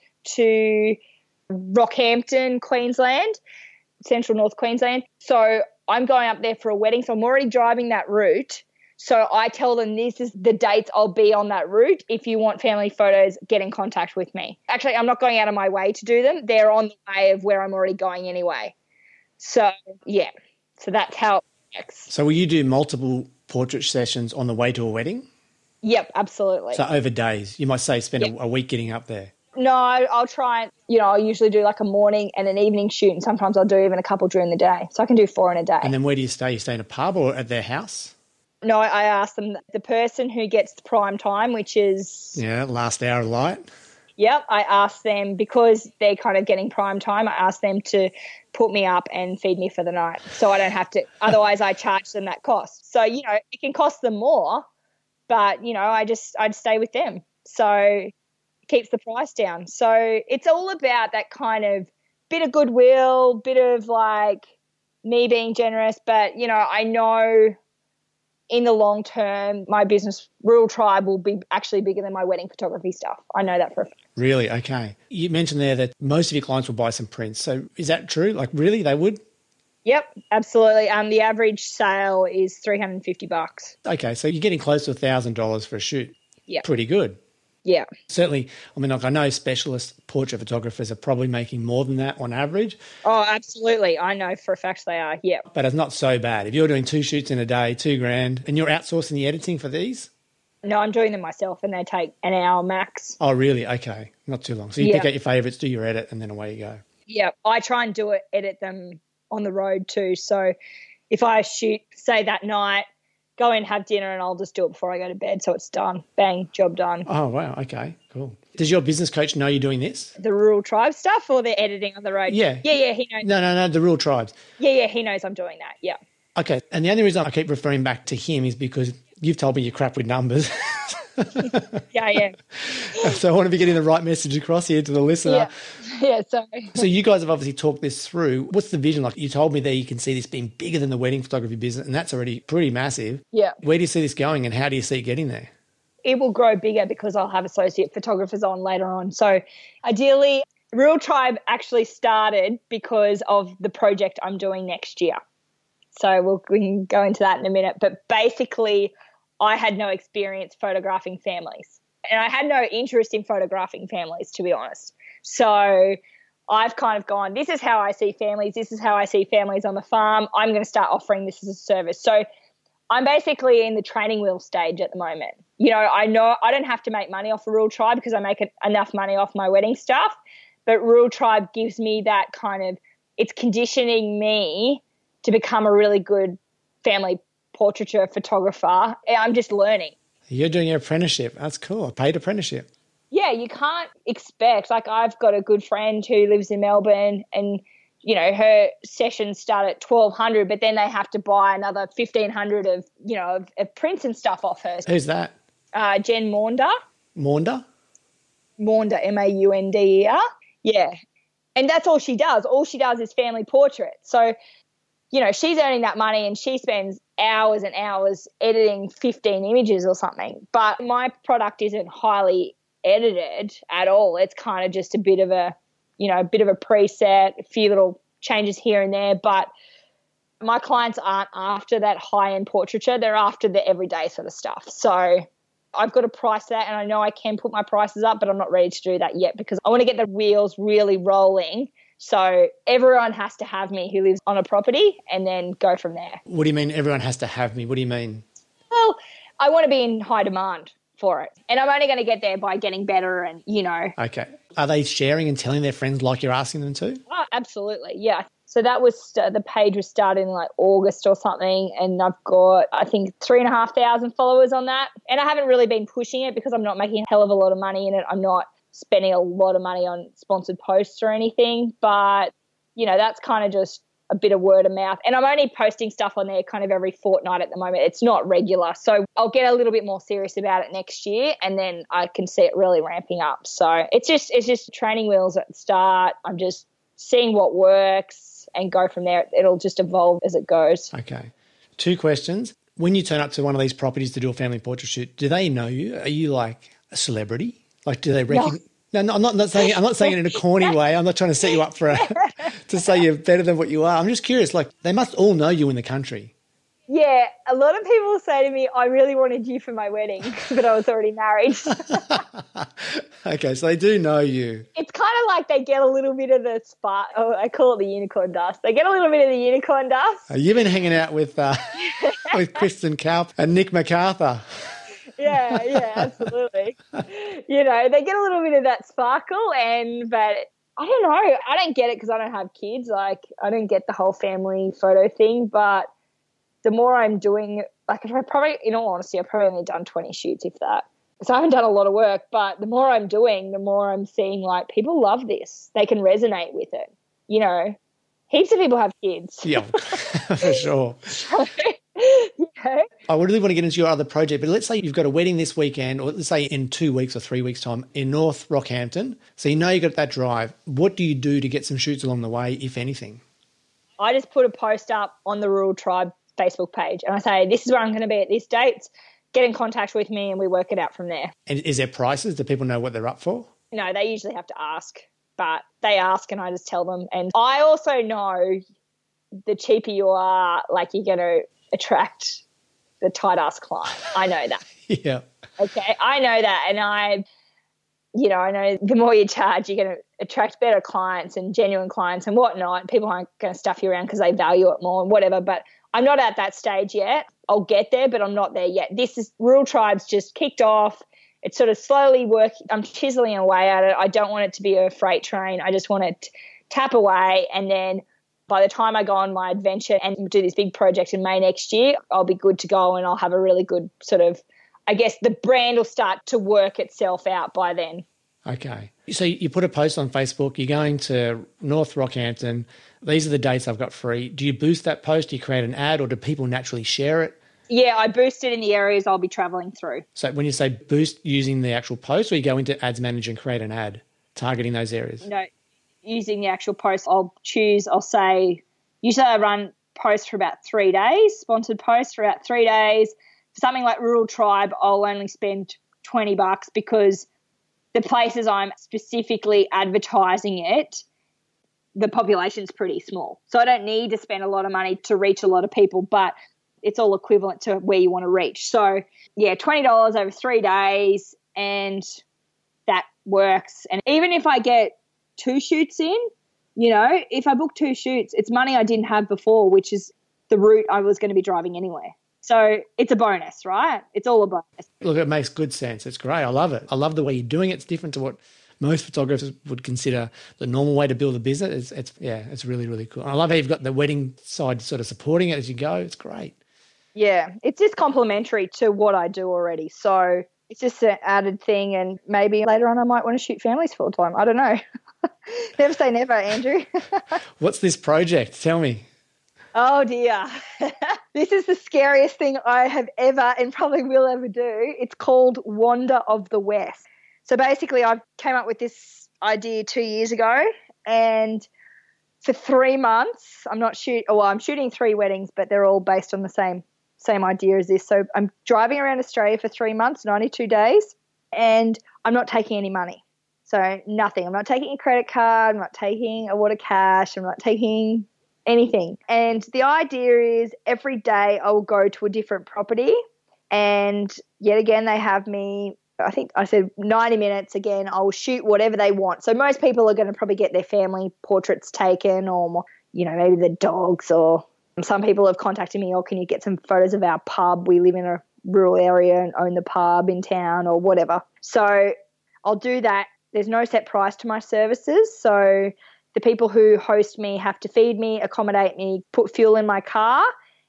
to Rockhampton, Queensland, central North Queensland. So I'm going up there for a wedding, so I'm already driving that route. So I tell them, this is the dates I'll be on that route. If you want family photos, get in contact with me. Actually, I'm not going out of my way to do them. They're on the way of where I'm already going anyway. So, yeah. So that's how it works. So will you do multiple portrait sessions on the way to a wedding? Yep, absolutely. So over days, you might say spend Yep. a, a week getting up there. No, I'll try and, you know, I'll usually do like a morning and an evening shoot, and sometimes I'll do even a couple during the day. So I can do four in a day. And then where do you stay? You stay in a pub or at their house? No, I ask them, the person who gets the prime time, which is, Yeah, last hour of light. yep, I ask them, because they're kind of getting prime time, I ask them to put me up and feed me for the night so I don't have to, otherwise I charge them that cost. So, you know, it can cost them more, but, you know, I just, I'd stay with them. So it keeps the price down. So it's all about that kind of bit of goodwill, bit of like me being generous, but, you know, I know in the long term, my business, Rural Tribe, will be actually bigger than my wedding photography stuff. I know that for a fact. Really? Okay. You mentioned there that most of your clients will buy some prints. So is that true? Like, really, they would? Yep, absolutely. Um, the average sale is three hundred fifty bucks. Okay, so you're getting close to one thousand dollars for a shoot. Yeah. Pretty good. Yeah. Certainly, I mean, like, I know specialist portrait photographers are probably making more than that on average, Oh, absolutely. I know for a fact they are. Yeah. but it's not so bad. If you're doing two shoots in a day, two grand, and you're outsourcing the editing for these? No, I'm doing them myself, and they take an hour max. Oh, really? Okay. Not too long. So you Yeah. pick out your favourites, do your edit, and then away you go. Yeah. I try and do it, edit them on the road too. So if I shoot, say that night, go in, have dinner, and I'll just do it before I go to bed. So it's done. Bang, job done. Oh, wow. Okay, cool. Does your business coach know you're doing this? The Rural Tribe stuff or the editing on the road? Yeah. Yeah, yeah, he knows. No, no, no, the Rural Tribes. Yeah, yeah, he knows I'm doing that. Yeah. Okay, and the only reason I keep referring back to him is because you've told me you're crap with numbers. Yeah, yeah. So I want to be getting the right message across here to the listener. Yeah. Yeah, sorry. So you guys have obviously talked this through. What's the vision? Like, you told me there you can see this being bigger than the wedding photography business, and that's already pretty massive. Yeah. Where do you see this going, and how do you see it getting there? It will grow bigger because I'll have associate photographers on later on. So ideally, Rural Tribe actually started because of the project I'm doing next year. So we'll, we can go into that in a minute. But basically, I had no experience photographing families. And I had no interest in photographing families, to be honest. So I've kind of gone, this is how I see families. This is how I see families on the farm. I'm going to start offering this as a service. So I'm basically in the training wheel stage at the moment. You know, I know I don't have to make money off a Rural Tribe because I make enough money off my wedding stuff. But Rural Tribe gives me that kind of, it's conditioning me to become a really good family portraiture photographer. I'm just learning. You're doing your apprenticeship. That's cool. A paid apprenticeship. Yeah, you can't expect, like I've got a good friend who lives in Melbourne and, you know, her sessions start at twelve hundred, but then they have to buy another fifteen hundred of, you know, of, of prints and stuff off her. Who's that? Uh, Jen Maunder. Maunder? Maunder, M A U N D E R. Yeah. And that's all she does. All she does is family portraits. So, you know, she's earning that money and she spends hours and hours editing fifteen images or something. But my product isn't highly edited at all. It's kind of just a bit of a, you know, a bit of a preset, a few little changes here and there. But my clients aren't after that high-end portraiture. They're after the everyday sort of stuff. So I've got to price that, and I know I can put my prices up, but I'm not ready to do that yet because I want to get the wheels really rolling. So everyone has to have me who lives on a property and then go from there. What do you mean everyone has to have me? What do you mean? Well, I want to be in high demand for it. And I'm only going to get there by getting better and, you know. Okay. Are they sharing and telling their friends like you're asking them to? Oh, absolutely, yeah. So that was, uh, the page was started in like August or something, and I've got, I think, three and a half thousand followers on that. And I haven't really been pushing it because I'm not making a hell of a lot of money in it. I'm not spending a lot of money on sponsored posts or anything, but, you know, that's kind of just a bit of word of mouth. And I'm only posting stuff on there kind of every fortnight at the moment. It's not regular. So I'll get a little bit more serious about it next year, and then I can see it really ramping up. So it's just, it's just training wheels at the start. I'm just seeing what works and go from there. It'll just evolve as it goes. Okay. Two questions. When you turn up to one of these properties to do a family portrait shoot, do they know you? Are you like a celebrity? Like, do they recognize? No, no, I'm not, not saying. I'm not saying it in a corny way. I'm not trying to set you up for a, to say you're better than what you are. I'm just curious. Like, they must all know you in the country. Yeah, a lot of people say to me, I really wanted you for my wedding, but I was already married. Okay, so they do know you. It's kind of like they get a little bit of the spark. Oh, I call it the unicorn dust. They get a little bit of the unicorn dust. Uh, you've been hanging out with uh, with Kristen Kalp and Nick MacArthur. Yeah, yeah, absolutely. You know, they get a little bit of that sparkle, and but I don't know. I don't get it because I don't have kids. Like, I don't get the whole family photo thing, but the more I'm doing, like, if I probably, in all honesty, I've probably only done twenty shoots, if that. So I haven't done a lot of work, but the more I'm doing, the more I'm seeing, like, people love this. They can resonate with it. You know, heaps of people have kids. Yeah, for sure. So, you know. I would really want to get into your other project, but let's say you've got a wedding this weekend, or let's say in two weeks or three weeks' time in North Rockhampton. So you know you've got that drive. What do you do to get some shoots along the way, if anything? I just put a post up on the Rural Tribe Facebook page and I say, this is where I'm going to be at this date. Get in contact with me and we work it out from there. And is there prices? Do people know what they're up for? No, they usually have to ask, but they ask and I just tell them. And I also know the cheaper you are, like, you're going to attract the tight-ass client. I know that. Yeah. Okay, I know that. And I, you know, I know the more you charge, you're going to attract better clients and genuine clients and whatnot. People aren't going to stuff you around because they value it more and whatever, but I'm not at that stage yet. I'll get there, but I'm not there yet. This is Rural Tribes just kicked off. It's sort of slowly working. I'm chiseling away at it. I don't want it to be a freight train. I just want it to tap away. And then by the time I go on my adventure and do this big project in May next year, I'll be good to go and I'll have a really good sort of, I guess the brand will start to work itself out by then. Okay. So you put a post on Facebook, you're going to North Rockhampton. These are the dates I've got free. Do you boost that post? Do you create an ad, or do people naturally share it? Yeah, I boost it in the areas I'll be travelling through. So when you say boost using the actual post, or you go into Ads Manager and create an ad targeting those areas? No, using the actual post, I'll choose, I'll say, usually I run posts for about three days, sponsored posts for about three days. For something like Rural Tribe, I'll only spend twenty bucks because the places I'm specifically advertising it, the population's pretty small. So I don't need to spend a lot of money to reach a lot of people, but it's all equivalent to where you want to reach. So, yeah, twenty dollars over three days, and that works. And even if I get two shoots in, you know, if I book two shoots, it's money I didn't have before, which is the route I was going to be driving anyway. So it's a bonus, right? It's all a bonus. Look, it makes good sense. It's great. I love it. I love the way you're doing it. It's different to what most photographers would consider the normal way to build a business. It's, it's yeah, it's really, really cool. And I love how you've got the wedding side sort of supporting it as you go. It's great. Yeah, it's just complementary to what I do already. So it's just an added thing, and maybe later on I might want to shoot families full time. I don't know. Never say never, Andrew. What's this project? Tell me. Oh, dear. This is the scariest thing I have ever and probably will ever do. It's called Wander of the West. So basically I came up with this idea two years ago, and for three months I'm not shoot. Well, I'm shooting three weddings, but they're all based on the same same idea as this. So I'm driving around Australia for three months, ninety-two days, and I'm not taking any money. So nothing. I'm not taking a credit card. I'm not taking a wad of cash. I'm not taking anything. And the idea is every day I will go to a different property, and yet again they have me, I think I said ninety minutes again, I'll shoot whatever they want. So most people are going to probably get their family portraits taken, or, you know, maybe the dogs, or some people have contacted me, or can you get some photos of our pub? We live in a rural area and own the pub in town, or whatever. So I'll do that. There's no set price to my services. So the people who host me have to feed me, accommodate me, put fuel in my car,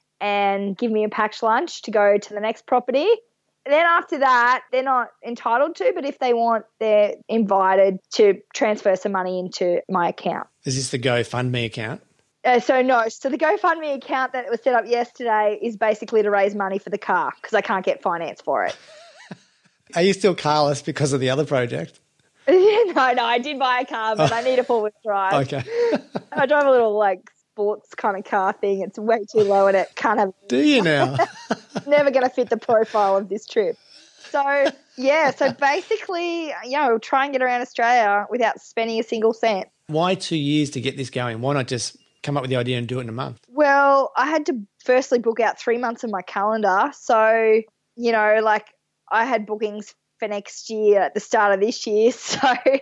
and give me a packed lunch to go to the next property. And then after that, they're not entitled to, but if they want, they're invited to transfer some money into my account. Is this the GoFundMe account? Uh, so no, so the GoFundMe account that was set up yesterday is basically to raise money for the car because I can't get finance for it. Are you still carless because of the other project? no, no, I did buy a car, but I need a four-wheel drive. Okay. I drive a little, like, sports kind of car thing. It's way too low and it can't have... Do you now? Never going to fit the profile of this trip. So, yeah, so basically, you know, try and get around Australia without spending a single cent. Why two years to get this going? Why not just come up with the idea and do it in a month? Well, I had to firstly book out three months of my calendar. So, you know, like I had bookings for next year at the start of this year. So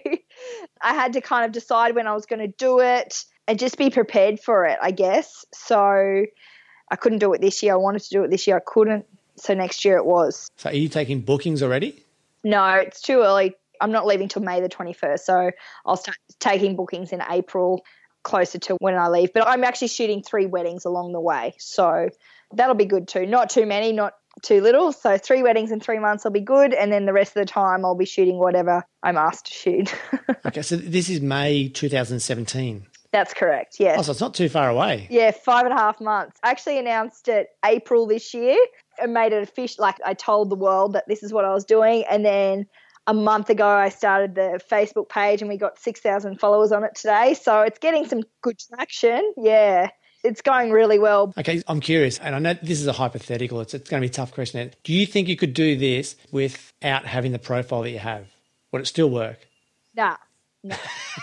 I had to kind of decide when I was going to do it and just be prepared for it, I guess. So I couldn't do it this year. I wanted to do it this year. I couldn't. So next year it was. So are you taking bookings already? No, it's too early. I'm not leaving till May the twenty-first. So I'll start taking bookings in April, closer to when I leave. But I'm actually shooting three weddings along the way. So that'll be good too. Not too many, not too little. So three weddings in three months will be good. And then the rest of the time I'll be shooting whatever I'm asked to shoot. Okay, so this is May two thousand seventeen. That's correct, yes. Oh, so it's not too far away. Yeah, five and a half months. I actually announced it April this year and made it official. Like I told the world that this is what I was doing. And then a month ago I started the Facebook page and we got six thousand followers on it today. So it's getting some good traction. Yeah, it's going really well. Okay, I'm curious, and I know this is a hypothetical. It's, it's going to be a tough question. Do you think you could do this without having the profile that you have? Would it still work? Nah, no.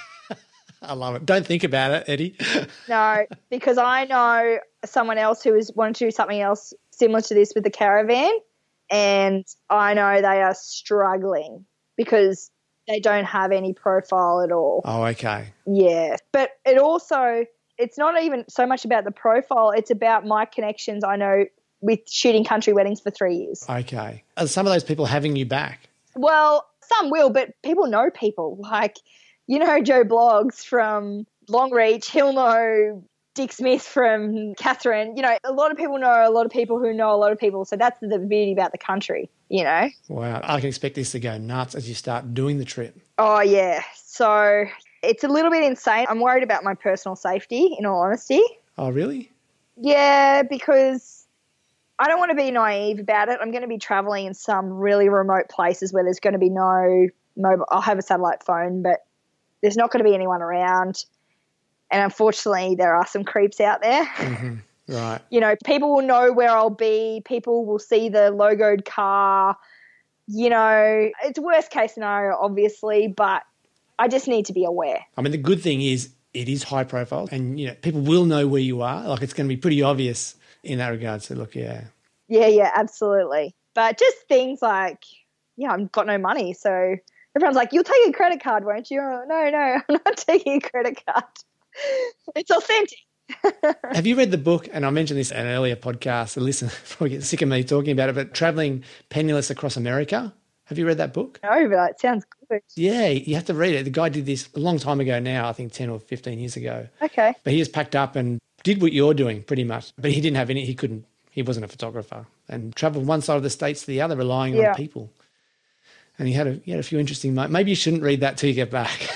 I love it. Don't think about it, Eddie. No, because I know someone else who is wanting to do something else similar to this with the caravan, and I know they are struggling because they don't have any profile at all. Oh, okay. Yeah. But it also, it's not even so much about the profile. It's about my connections I know with shooting country weddings for three years. Okay. Are some of those people having you back? Well, some will, but people know people. Like, you know Joe Bloggs from Longreach. He'll know Dick Smith from Catherine. You know, a lot of people know a lot of people who know a lot of people. So that's the beauty about the country, you know. Wow. I can expect this to go nuts as you start doing the trip. Oh, yeah. So it's a little bit insane. I'm worried about my personal safety, in all honesty. Oh, really? Yeah, because I don't want to be naive about it. I'm going to be traveling in some really remote places where there's going to be no mobile. I'll have a satellite phone, but there's not going to be anyone around. And unfortunately, there are some creeps out there. Mm-hmm. Right. You know, people will know where I'll be. People will see the logoed car. You know, it's worst case scenario, obviously, but I just need to be aware. I mean, the good thing is it is high profile and, you know, people will know where you are. Like, it's going to be pretty obvious in that regard. So, look, yeah. Yeah, yeah, absolutely. But just things like, yeah, I've got no money, so everyone's like, you'll take a credit card, won't you? Oh, no, no, I'm not taking a credit card. It's authentic. Have you read the book, and I mentioned this in an earlier podcast, the listener probably get sick of me talking about it, but Traveling Penniless Across America? Have you read that book? No, but it sounds good. Yeah, you have to read it. The guy did this a long time ago now, I think ten or fifteen years ago. Okay. But he just packed up and did what you're doing pretty much, but he didn't have any, he couldn't, He wasn't a photographer and travelled one side of the states to the other, relying Yeah. on people. And he had a he had a few interesting moments. Maybe you shouldn't read that till you get back.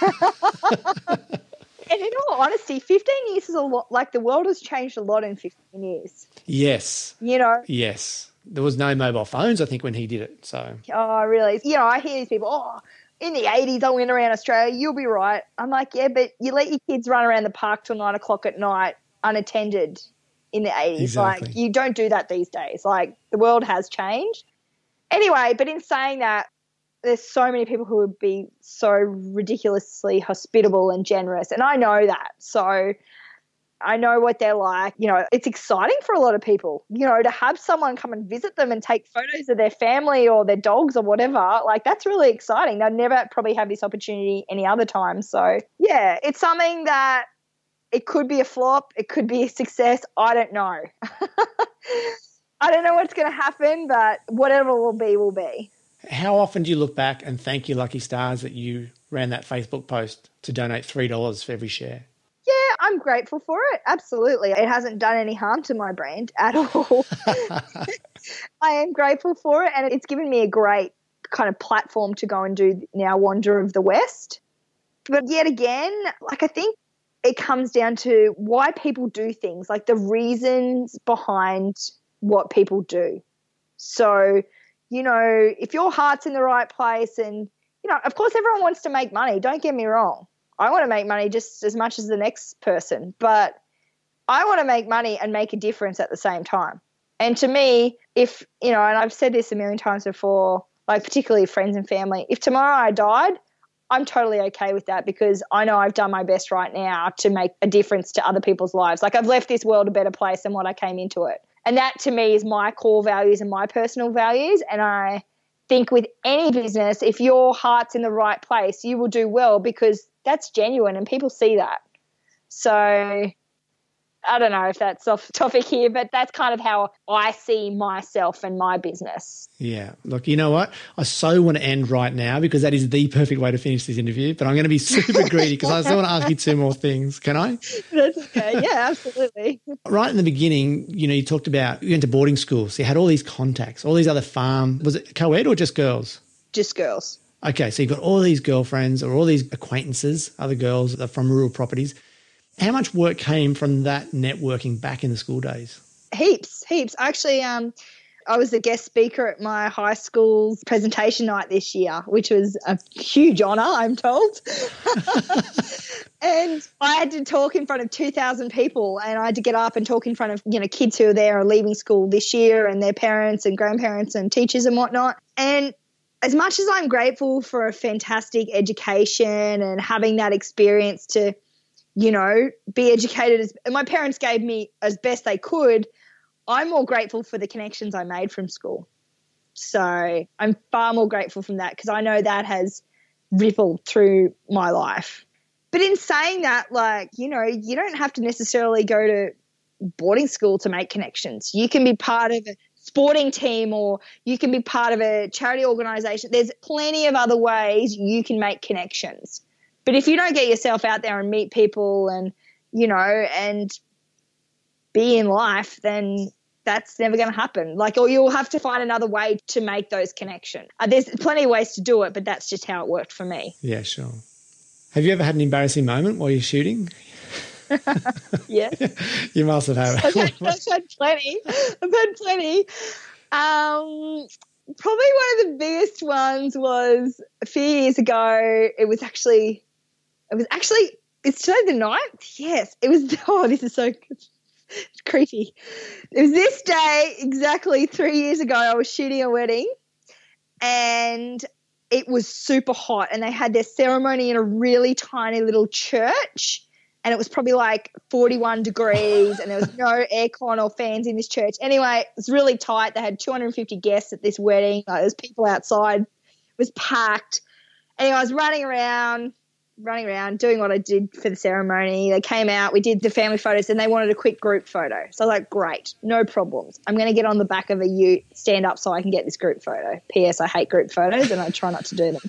And in all honesty, fifteen years is a lot. Like, the world has changed a lot in fifteen years. Yes, You know, yes. There was no mobile phones, I think, when he did it. So oh, really? You know, I hear these people, oh, in the eighties I went around Australia, you'll be right. I'm like, yeah, but you let your kids run around the park till nine o'clock at night unattended in the eighties. Exactly. Like, you don't do that these days. Like, the world has changed. Anyway, but in saying that, there's so many people who would be so ridiculously hospitable and generous, and I know that. So I know what they're like. You know, it's exciting for a lot of people, you know, to have someone come and visit them and take photos of their family or their dogs or whatever. Like, that's really exciting. They'll never probably have this opportunity any other time. So, yeah, it's something that it could be a flop. It could be a success. I don't know. I don't know what's going to happen, but whatever will be, will be. how often do you look back and thank your lucky stars that you ran that Facebook post to donate three dollars for every share? Yeah, I'm grateful for it. Absolutely. It hasn't done any harm to my brand at all. I am grateful for it, and it's given me a great kind of platform to go and do now Wander of the West. But yet again, like, I think it comes down to why people do things, like the reasons behind what people do. So, you know, if your heart's in the right place, and, you know, of course everyone wants to make money, don't get me wrong. I want to make money just as much as the next person, but I want to make money and make a difference at the same time. And to me, if, you know, and I've said this a million times before, like particularly friends and family, if tomorrow I died, I'm totally okay with that, because I know I've done my best right now to make a difference to other people's lives. Like, I've left this world a better place than what I came into it. And that to me is my core values and my personal values. And I think with any business, if your heart's in the right place, you will do well, because that's genuine and people see that. So I don't know if that's off topic here, but that's kind of how I see myself and my business. Yeah. Look, you know what? I so want to end right now, because that is the perfect way to finish this interview, but I'm going to be super greedy because I still want to ask you two more things. Can I? That's okay. Yeah, absolutely. Right in the beginning, you know, you talked about you went to boarding school, so you had all these contacts, all these other farm. Was it co-ed or just girls? Just girls. Okay, so you've got all these girlfriends or all these acquaintances, other girls that are from rural properties. How much work came from that networking back in the school days? Heaps, heaps. Actually, um, I was a guest speaker at my high school's presentation night this year, which was a huge honour, I'm told. And I had to talk in front of two thousand people, and I had to get up and talk in front of, you know, kids who are there or leaving school this year, and their parents and grandparents and teachers and whatnot. And as much as I'm grateful for a fantastic education and having that experience to, you know, be educated as my parents gave me as best they could, I'm more grateful for the connections I made from school. So I'm far more grateful from that, because I know that has rippled through my life. But in saying that, like, you know, you don't have to necessarily go to boarding school to make connections. You can be part of a sporting team, or you can be part of a charity organisation. There's plenty of other ways you can make connections. But if you don't get yourself out there and meet people and, you know, and be in life, then that's never going to happen. Like, or you'll have to find another way to make those connections. Uh, there's plenty of ways to do it, but that's just how it worked for me. Yeah, sure. Have you ever had an embarrassing moment while you're shooting? Yes. You must have had. I've had, I've had plenty. I've had plenty. Um, probably one of the biggest ones was a few years ago. It was actually, it was actually, it's today the ninth? Yes. It was, oh, this is so it's creepy. It was this day exactly three years ago. I was shooting a wedding, and it was super hot, and they had their ceremony in a really tiny little church, and it was probably like forty-one degrees, and there was no aircon or fans in this church. Anyway, it was really tight. They had two hundred fifty guests at this wedding. Like, there was people outside. It was packed. Anyway, I was running around, running around, doing what I did for the ceremony. They came out, we did the family photos, and they wanted a quick group photo. So I was like, great, no problems. I'm going to get on the back of a ute, stand up so I can get this group photo. P S I hate group photos, and I try not to do them.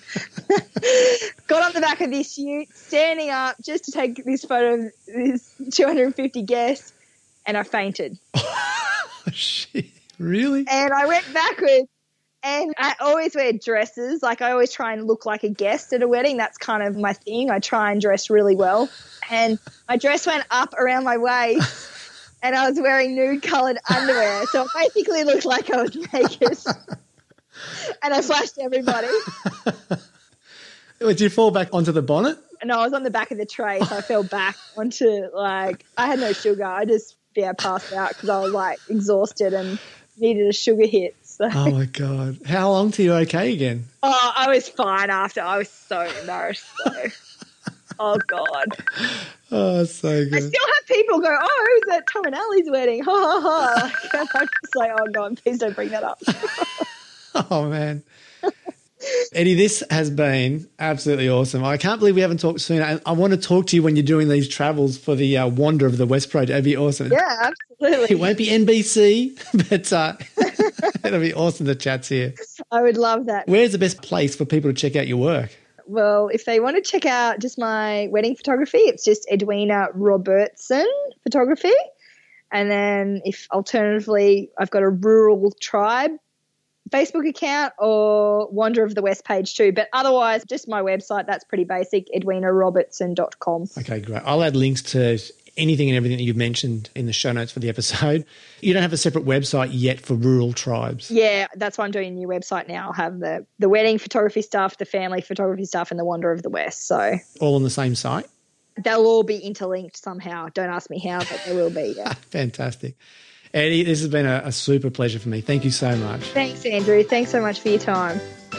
Got on the back of this ute, standing up just to take this photo of these two hundred fifty guests, and I fainted. shit. Really? And I went backwards. And I always wear dresses. Like, I always try and look like a guest at a wedding. That's kind of my thing. I try and dress really well. And my dress went up around my waist and I was wearing nude-coloured underwear. So it basically looked like I was naked. And I flashed everybody. Did you fall back onto the bonnet? No, I was on the back of the tray, so I fell back onto, like, I had no sugar. I just, yeah, passed out because I was, like, exhausted and needed a sugar hit. So. Oh, my God. How long till you're okay again? Oh, I was fine after. I was so embarrassed, though. Oh, God. Oh, so good. I still have people go, oh, is that Tom and Ali's wedding? Ha, ha, ha. And I'm just like, oh, God, please don't bring that up. Oh, man. Eddie, this has been absolutely awesome. I can't believe we haven't talked sooner. I, I want to talk to you when you're doing these travels for the uh, Wander of the West project. It'd be awesome. Yeah, absolutely. It won't be N B C, but uh, it'll be awesome to chat to you. I would love that. Where's the best place for people to check out your work? Well, if they want to check out just my wedding photography, it's just Edwina Robertson Photography. And then if alternatively, I've got a Rural Tribe Facebook account or Wander of the West page too. But otherwise, just my website, that's pretty basic, edwina robertson dot com. Okay, great. I'll add links to anything and everything that you've mentioned in the show notes for the episode. You don't have a separate website yet for Rural Tribes? Yeah, that's why I'm doing a new website now. I'll have the, the wedding photography stuff, the family photography stuff, and the Wander of the West. So all on the same site? They'll all be interlinked somehow. Don't ask me how, but they will be, yeah. Fantastic. Eddie, this has been a, a super pleasure for me. Thank you so much. Thanks, Andrew. Thanks so much for your time.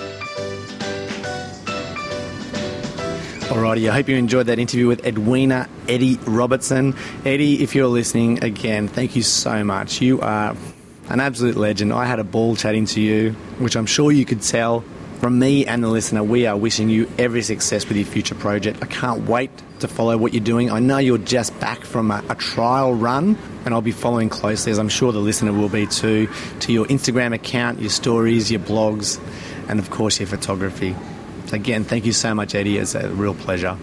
Alrighty, I hope you enjoyed that interview with Edwina Eddie Robertson. Eddie, if you're listening, again, thank you so much. You are an absolute legend. I had a ball chatting to you, which I'm sure you could tell. From me and the listener, we are wishing you every success with your future project. I can't wait to follow what you're doing. I know you're just back from a, a trial run, and I'll be following closely, as I'm sure the listener will be too, to your Instagram account, your stories, your blogs, and of course your photography. So again, thank you so much, Eddie. It's a real pleasure.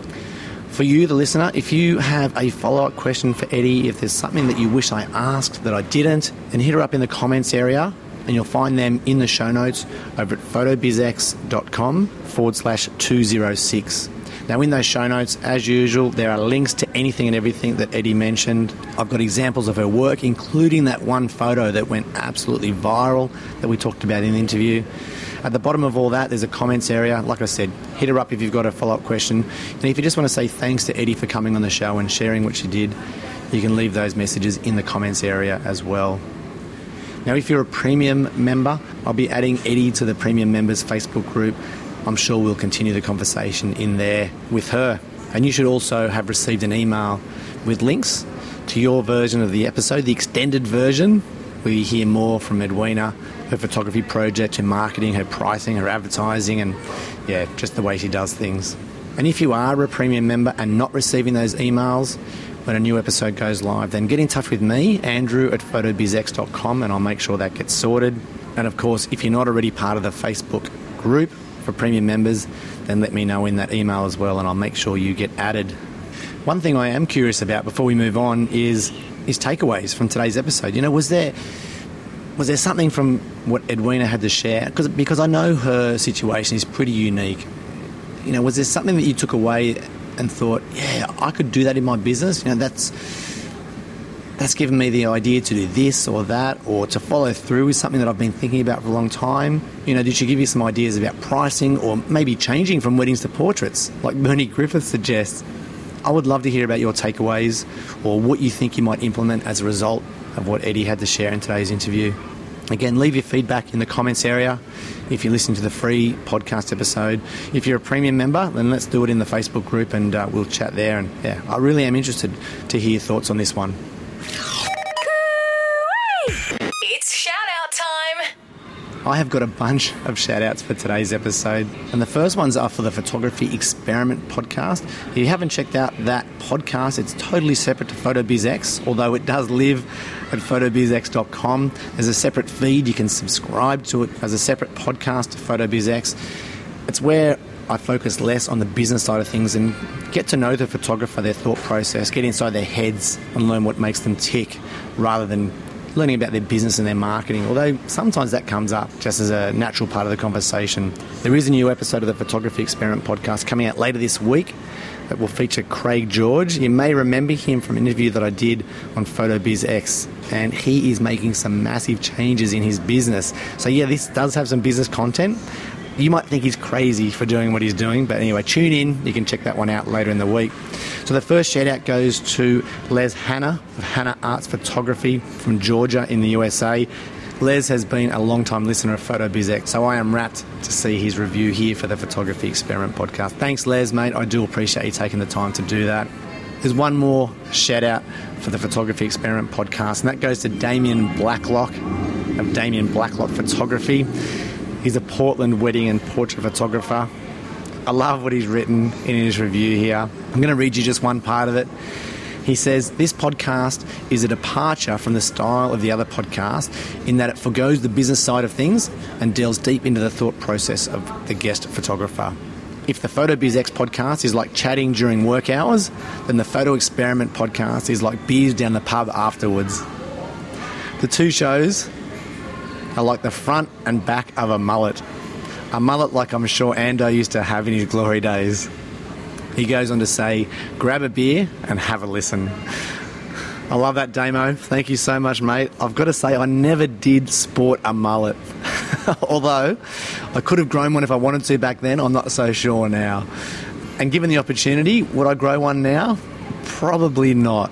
For you, the listener, if you have a follow-up question for Eddie, if there's something that you wish I asked that I didn't, then hit her up in the comments area, and you'll find them in the show notes over at photobizx.com forward slash 206. Now, in those show notes, as usual, there are links to anything and everything that Eddie mentioned. I've got examples of her work, including that one photo that went absolutely viral that we talked about in the interview. At the bottom of all that, there's a comments area. Like I said, hit her up if you've got a follow-up question. And if you just want to say thanks to Eddie for coming on the show and sharing what she did, you can leave those messages in the comments area as well. Now, if you're a premium member, I'll be adding Eddie to the premium members Facebook group. I'm sure we'll continue the conversation in there with her. And you should also have received an email with links to your version of the episode, the extended version, where you hear more from Edwina, her photography project, her marketing, her pricing, her advertising, and yeah, just the way she does things. And if you are a premium member and not receiving those emails when a new episode goes live, then get in touch with me, Andrew at photobizx dot com, and I'll make sure that gets sorted. And of course, if you're not already part of the Facebook group for premium members, then let me know in that email as well, and I'll make sure you get added. One thing I am curious about before we move on is is takeaways from today's episode. You know, was there was there something from what Edwina had to share? Because because I know her situation is pretty unique. You know, was there something that you took away and thought, yeah, I could do that in my business? You know, that's that's given me the idea to do this or that, or to follow through with something that I've been thinking about for a long time. You know, did she give you some ideas about pricing or maybe changing from weddings to portraits, like Bernie Griffith suggests? I would love to hear about your takeaways or what you think you might implement as a result of what Eddie had to share in today's interview. Again, leave your feedback in the comments area if you listen to the free podcast episode. If you're a premium member, then let's do it in the Facebook group, and uh, we'll chat there. And yeah, I really am interested to hear your thoughts on this one. It's shout out time. I have got a bunch of shout outs for today's episode, and the first ones are for the Photography Experiment podcast. If you haven't checked out that podcast, it's totally separate to PhotoBizX, although it does live at photobizx dot com. There's a separate feed. You can subscribe to it as a separate podcast to PhotoBizX. It's where I focus less on the business side of things and get to know the photographer, their thought process, get inside their heads and learn what makes them tick, rather than learning about their business and their marketing, although sometimes that comes up just as a natural part of the conversation. There is a new episode of the Photography Experiment podcast coming out later this week that will feature Craig George. You may remember him from an interview that I did on PhotoBizX, and he is making some massive changes in his business. So yeah, this does have some business content. You might think he's crazy for doing what he's doing, but anyway, tune in. You can check that one out later in the week. So the first shout out goes to Les Hanna of Hanna Arts Photography from Georgia in the U S A. Les has been a long-time listener of PhotoBizX, so I am rapt to see his review here for the Photography Experiment podcast. Thanks, Les, mate. I do appreciate you taking the time to do that. There's one more shout out for the Photography Experiment podcast, and that goes to Damien Blacklock of Damien Blacklock Photography. He's a Portland wedding and portrait photographer. I love what he's written in his review here. I'm going to read you just one part of it. He says, this podcast is a departure from the style of the other podcast in that it forgoes the business side of things and delves deep into the thought process of the guest photographer. If the PhotoBizX podcast is like chatting during work hours, then the Photo Experiment podcast is like beers down the pub afterwards. The two shows are like the front and back of a mullet. A mullet like I'm sure Ando used to have in his glory days. He goes on to say, grab a beer and have a listen. I love that, Damo. Thank you so much, mate. I've got to say, I never did sport a mullet. Although, I could have grown one if I wanted to back then. I'm not so sure now. And given the opportunity, would I grow one now? Probably not.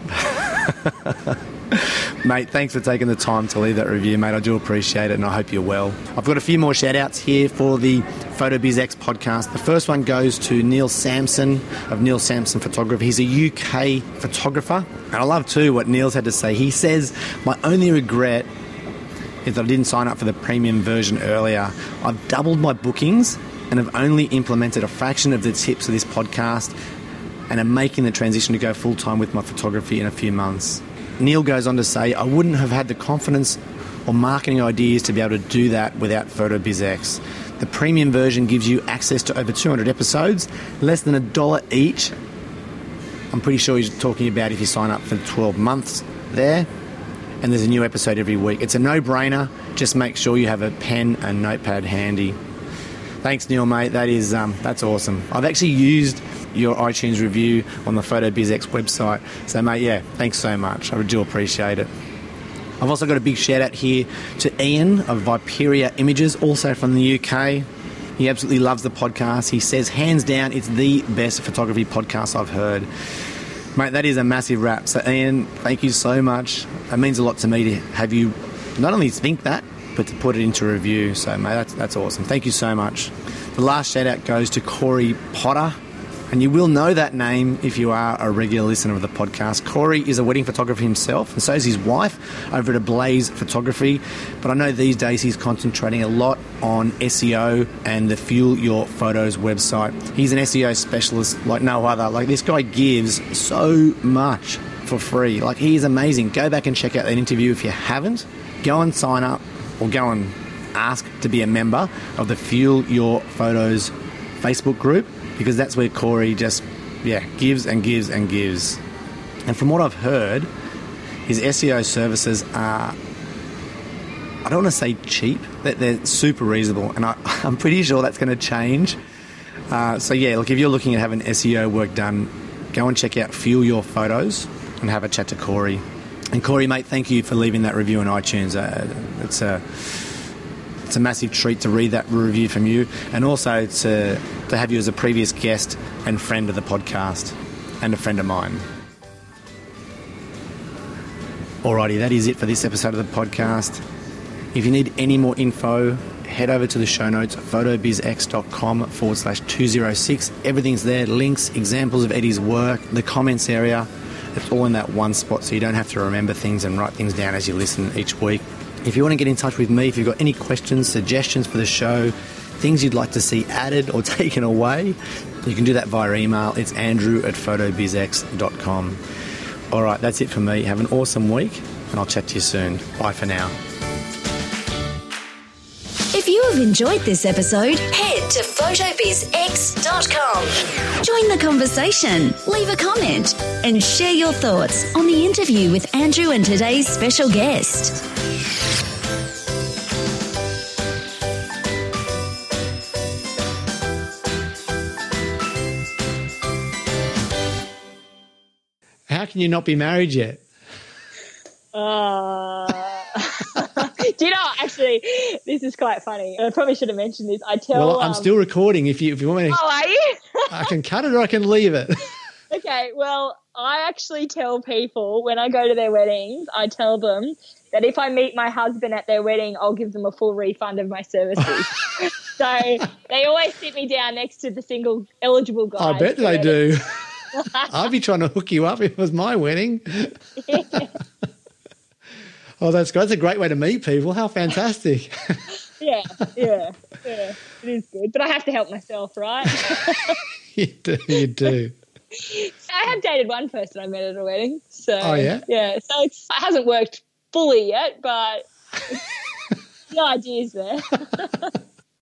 Mate, thanks for taking the time to leave that review, mate. I do appreciate it, and I hope you're well. I've got a few more shout-outs here for the PhotoBizX podcast. The first one goes to Neil Sampson of Neil Sampson Photography. He's a U K photographer, and I love, too, what Neil's had to say. He says, my only regret is that I didn't sign up for the premium version earlier. I've doubled my bookings and have only implemented a fraction of the tips of this podcast and am making the transition to go full-time with my photography in a few months. Neil goes on to say, I wouldn't have had the confidence or marketing ideas to be able to do that without PhotoBizX. The premium version gives you access to over two hundred episodes, less than a dollar each. I'm pretty sure he's talking about if you sign up for twelve months there, and there's a new episode every week. It's a no-brainer. Just make sure you have a pen and notepad handy. Thanks, Neil, mate. That is, um, that's awesome. I've actually used your iTunes review on the PhotoBizX website. So, mate, yeah, thanks so much. I do appreciate it. I've also got a big shout out here to Ian of Viperia Images, also from the U K. He absolutely loves the podcast. He says, hands down, it's the best photography podcast I've heard. Mate, that is a massive wrap. So, Ian, thank you so much. It means a lot to me to have you not only think that, but to put it into review. So, mate, that's, that's awesome. Thank you so much. The last shout out goes to Corey Potter. And you will know that name if you are a regular listener of the podcast. Corey is a wedding photographer himself, and so is his wife over at Blaze Photography. But I know these days he's concentrating a lot on S E O and the Fuel Your Photos website. He's an S E O specialist like no other. Like, this guy gives so much for free. Like, he is amazing. Go back and check out that interview if you haven't. Go and sign up, or go and ask to be a member of the Fuel Your Photos Facebook group, because that's where Corey just, yeah, gives and gives and gives. And from what I've heard, his S E O services are, I don't want to say cheap, but they're super reasonable. And I, I'm pretty sure that's going to change. Uh, so, yeah, look, if you're looking at having S E O work done, go and check out Fuel Your Photos and have a chat to Corey. And Corey, mate, thank you for leaving that review on iTunes. Uh, it's a... It's a massive treat to read that review from you, and also to to have you as a previous guest and friend of the podcast, and a friend of mine. Alrighty, that is it for this episode of the podcast. If you need any more info, head over to the show notes, photobizx.com forward slash 206. Everything's there, links, examples of Eddie's work, the comments area. It's all in that one spot, so you don't have to remember things and write things down as you listen each week. If you want to get in touch with me, if you've got any questions, suggestions for the show, things you'd like to see added or taken away, you can do that via email. It's andrew at photobizx dot com. All right, that's it for me. Have an awesome week, and I'll chat to you soon. Bye for now. If you have you've enjoyed this episode, head to photobiz x dot com. Join the conversation, leave a comment, and share your thoughts on the interview with Andrew and today's special guest. How can you not be married yet? Uh, do you know, actually, this is quite funny. I probably should have mentioned this. I tell. Well, I'm um, still recording. If you if you want me to, Oh, are you? I can cut it or I can leave it. Okay, well, I actually tell people when I go to their weddings, I tell them that if I meet my husband at their wedding, I'll give them a full refund of my services. So they always sit me down next to the single eligible guy. I bet they do. I'd be trying to hook you up if it was my wedding. Oh, that's great. That's a great way to meet people. How fantastic. Yeah, yeah, yeah. It is good. But I have to help myself, right? You do, you do. I have dated one person I met at a wedding. So, Oh, yeah? Yeah, so it's, it hasn't worked fully yet, but the idea's there.